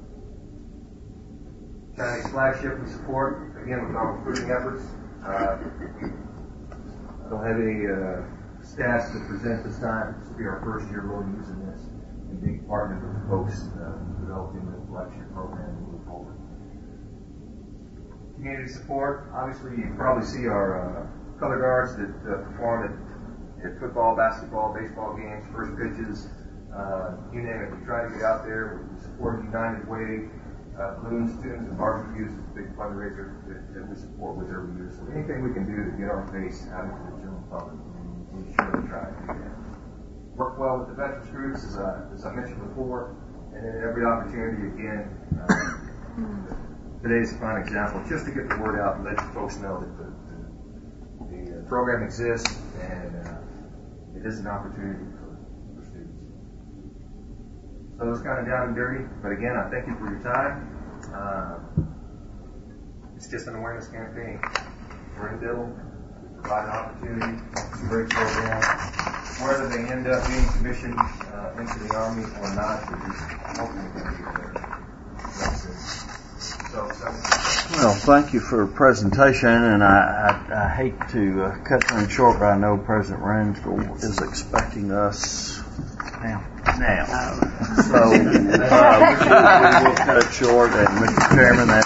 Chinese flagship we support, again, with our recruiting efforts. Uh, I don't have any uh, stats to present this time. This will be our first year really using this and being partnered with the folks uh, developing the flagship program and move forward. Community support, obviously you probably see our uh, color guards that uh, perform at, at football, basketball, baseball games, first pitches, uh, you name it. We try to get out there. We support United Way. Uh, balloons, tunes, and barbecues is a big fundraiser that, that we support with every year. So anything we can do to get our face out into the general public, we surely try to do that. Work well with the veterans groups, as I, as I mentioned before, and then every opportunity again. Uh, today's a fine example, just to get the word out and let folks know that the, the, the uh, program exists and uh, it is an opportunity for, for students. So it's kind of down and dirty, but again, I thank you for your time. Uh, it's just an awareness campaign. We're in Diddle. We provide an opportunity. It's a great program. Whether they end up being commissioned uh, into the Army or not, we're just hoping they're going to be there. That's it. So, so. Well, thank you for the presentation, and I, I, I hate to uh, cut things short, but I know President Rensgall is expecting us now. Now. So uh, we, will, we will cut it short, and Mister Chairman, that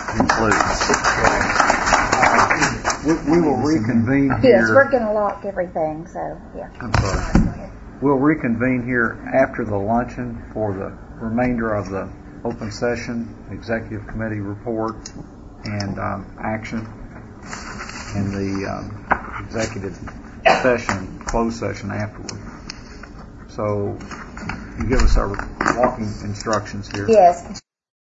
concludes. Uh, we, we will reconvene here. Yes, we're going to lock everything, so, yeah. I'm sorry. We'll reconvene here after the luncheon for the remainder of the open session, executive committee report, and um, action, and the um, executive session, closed session afterward. So you give us our walking instructions here. Yes.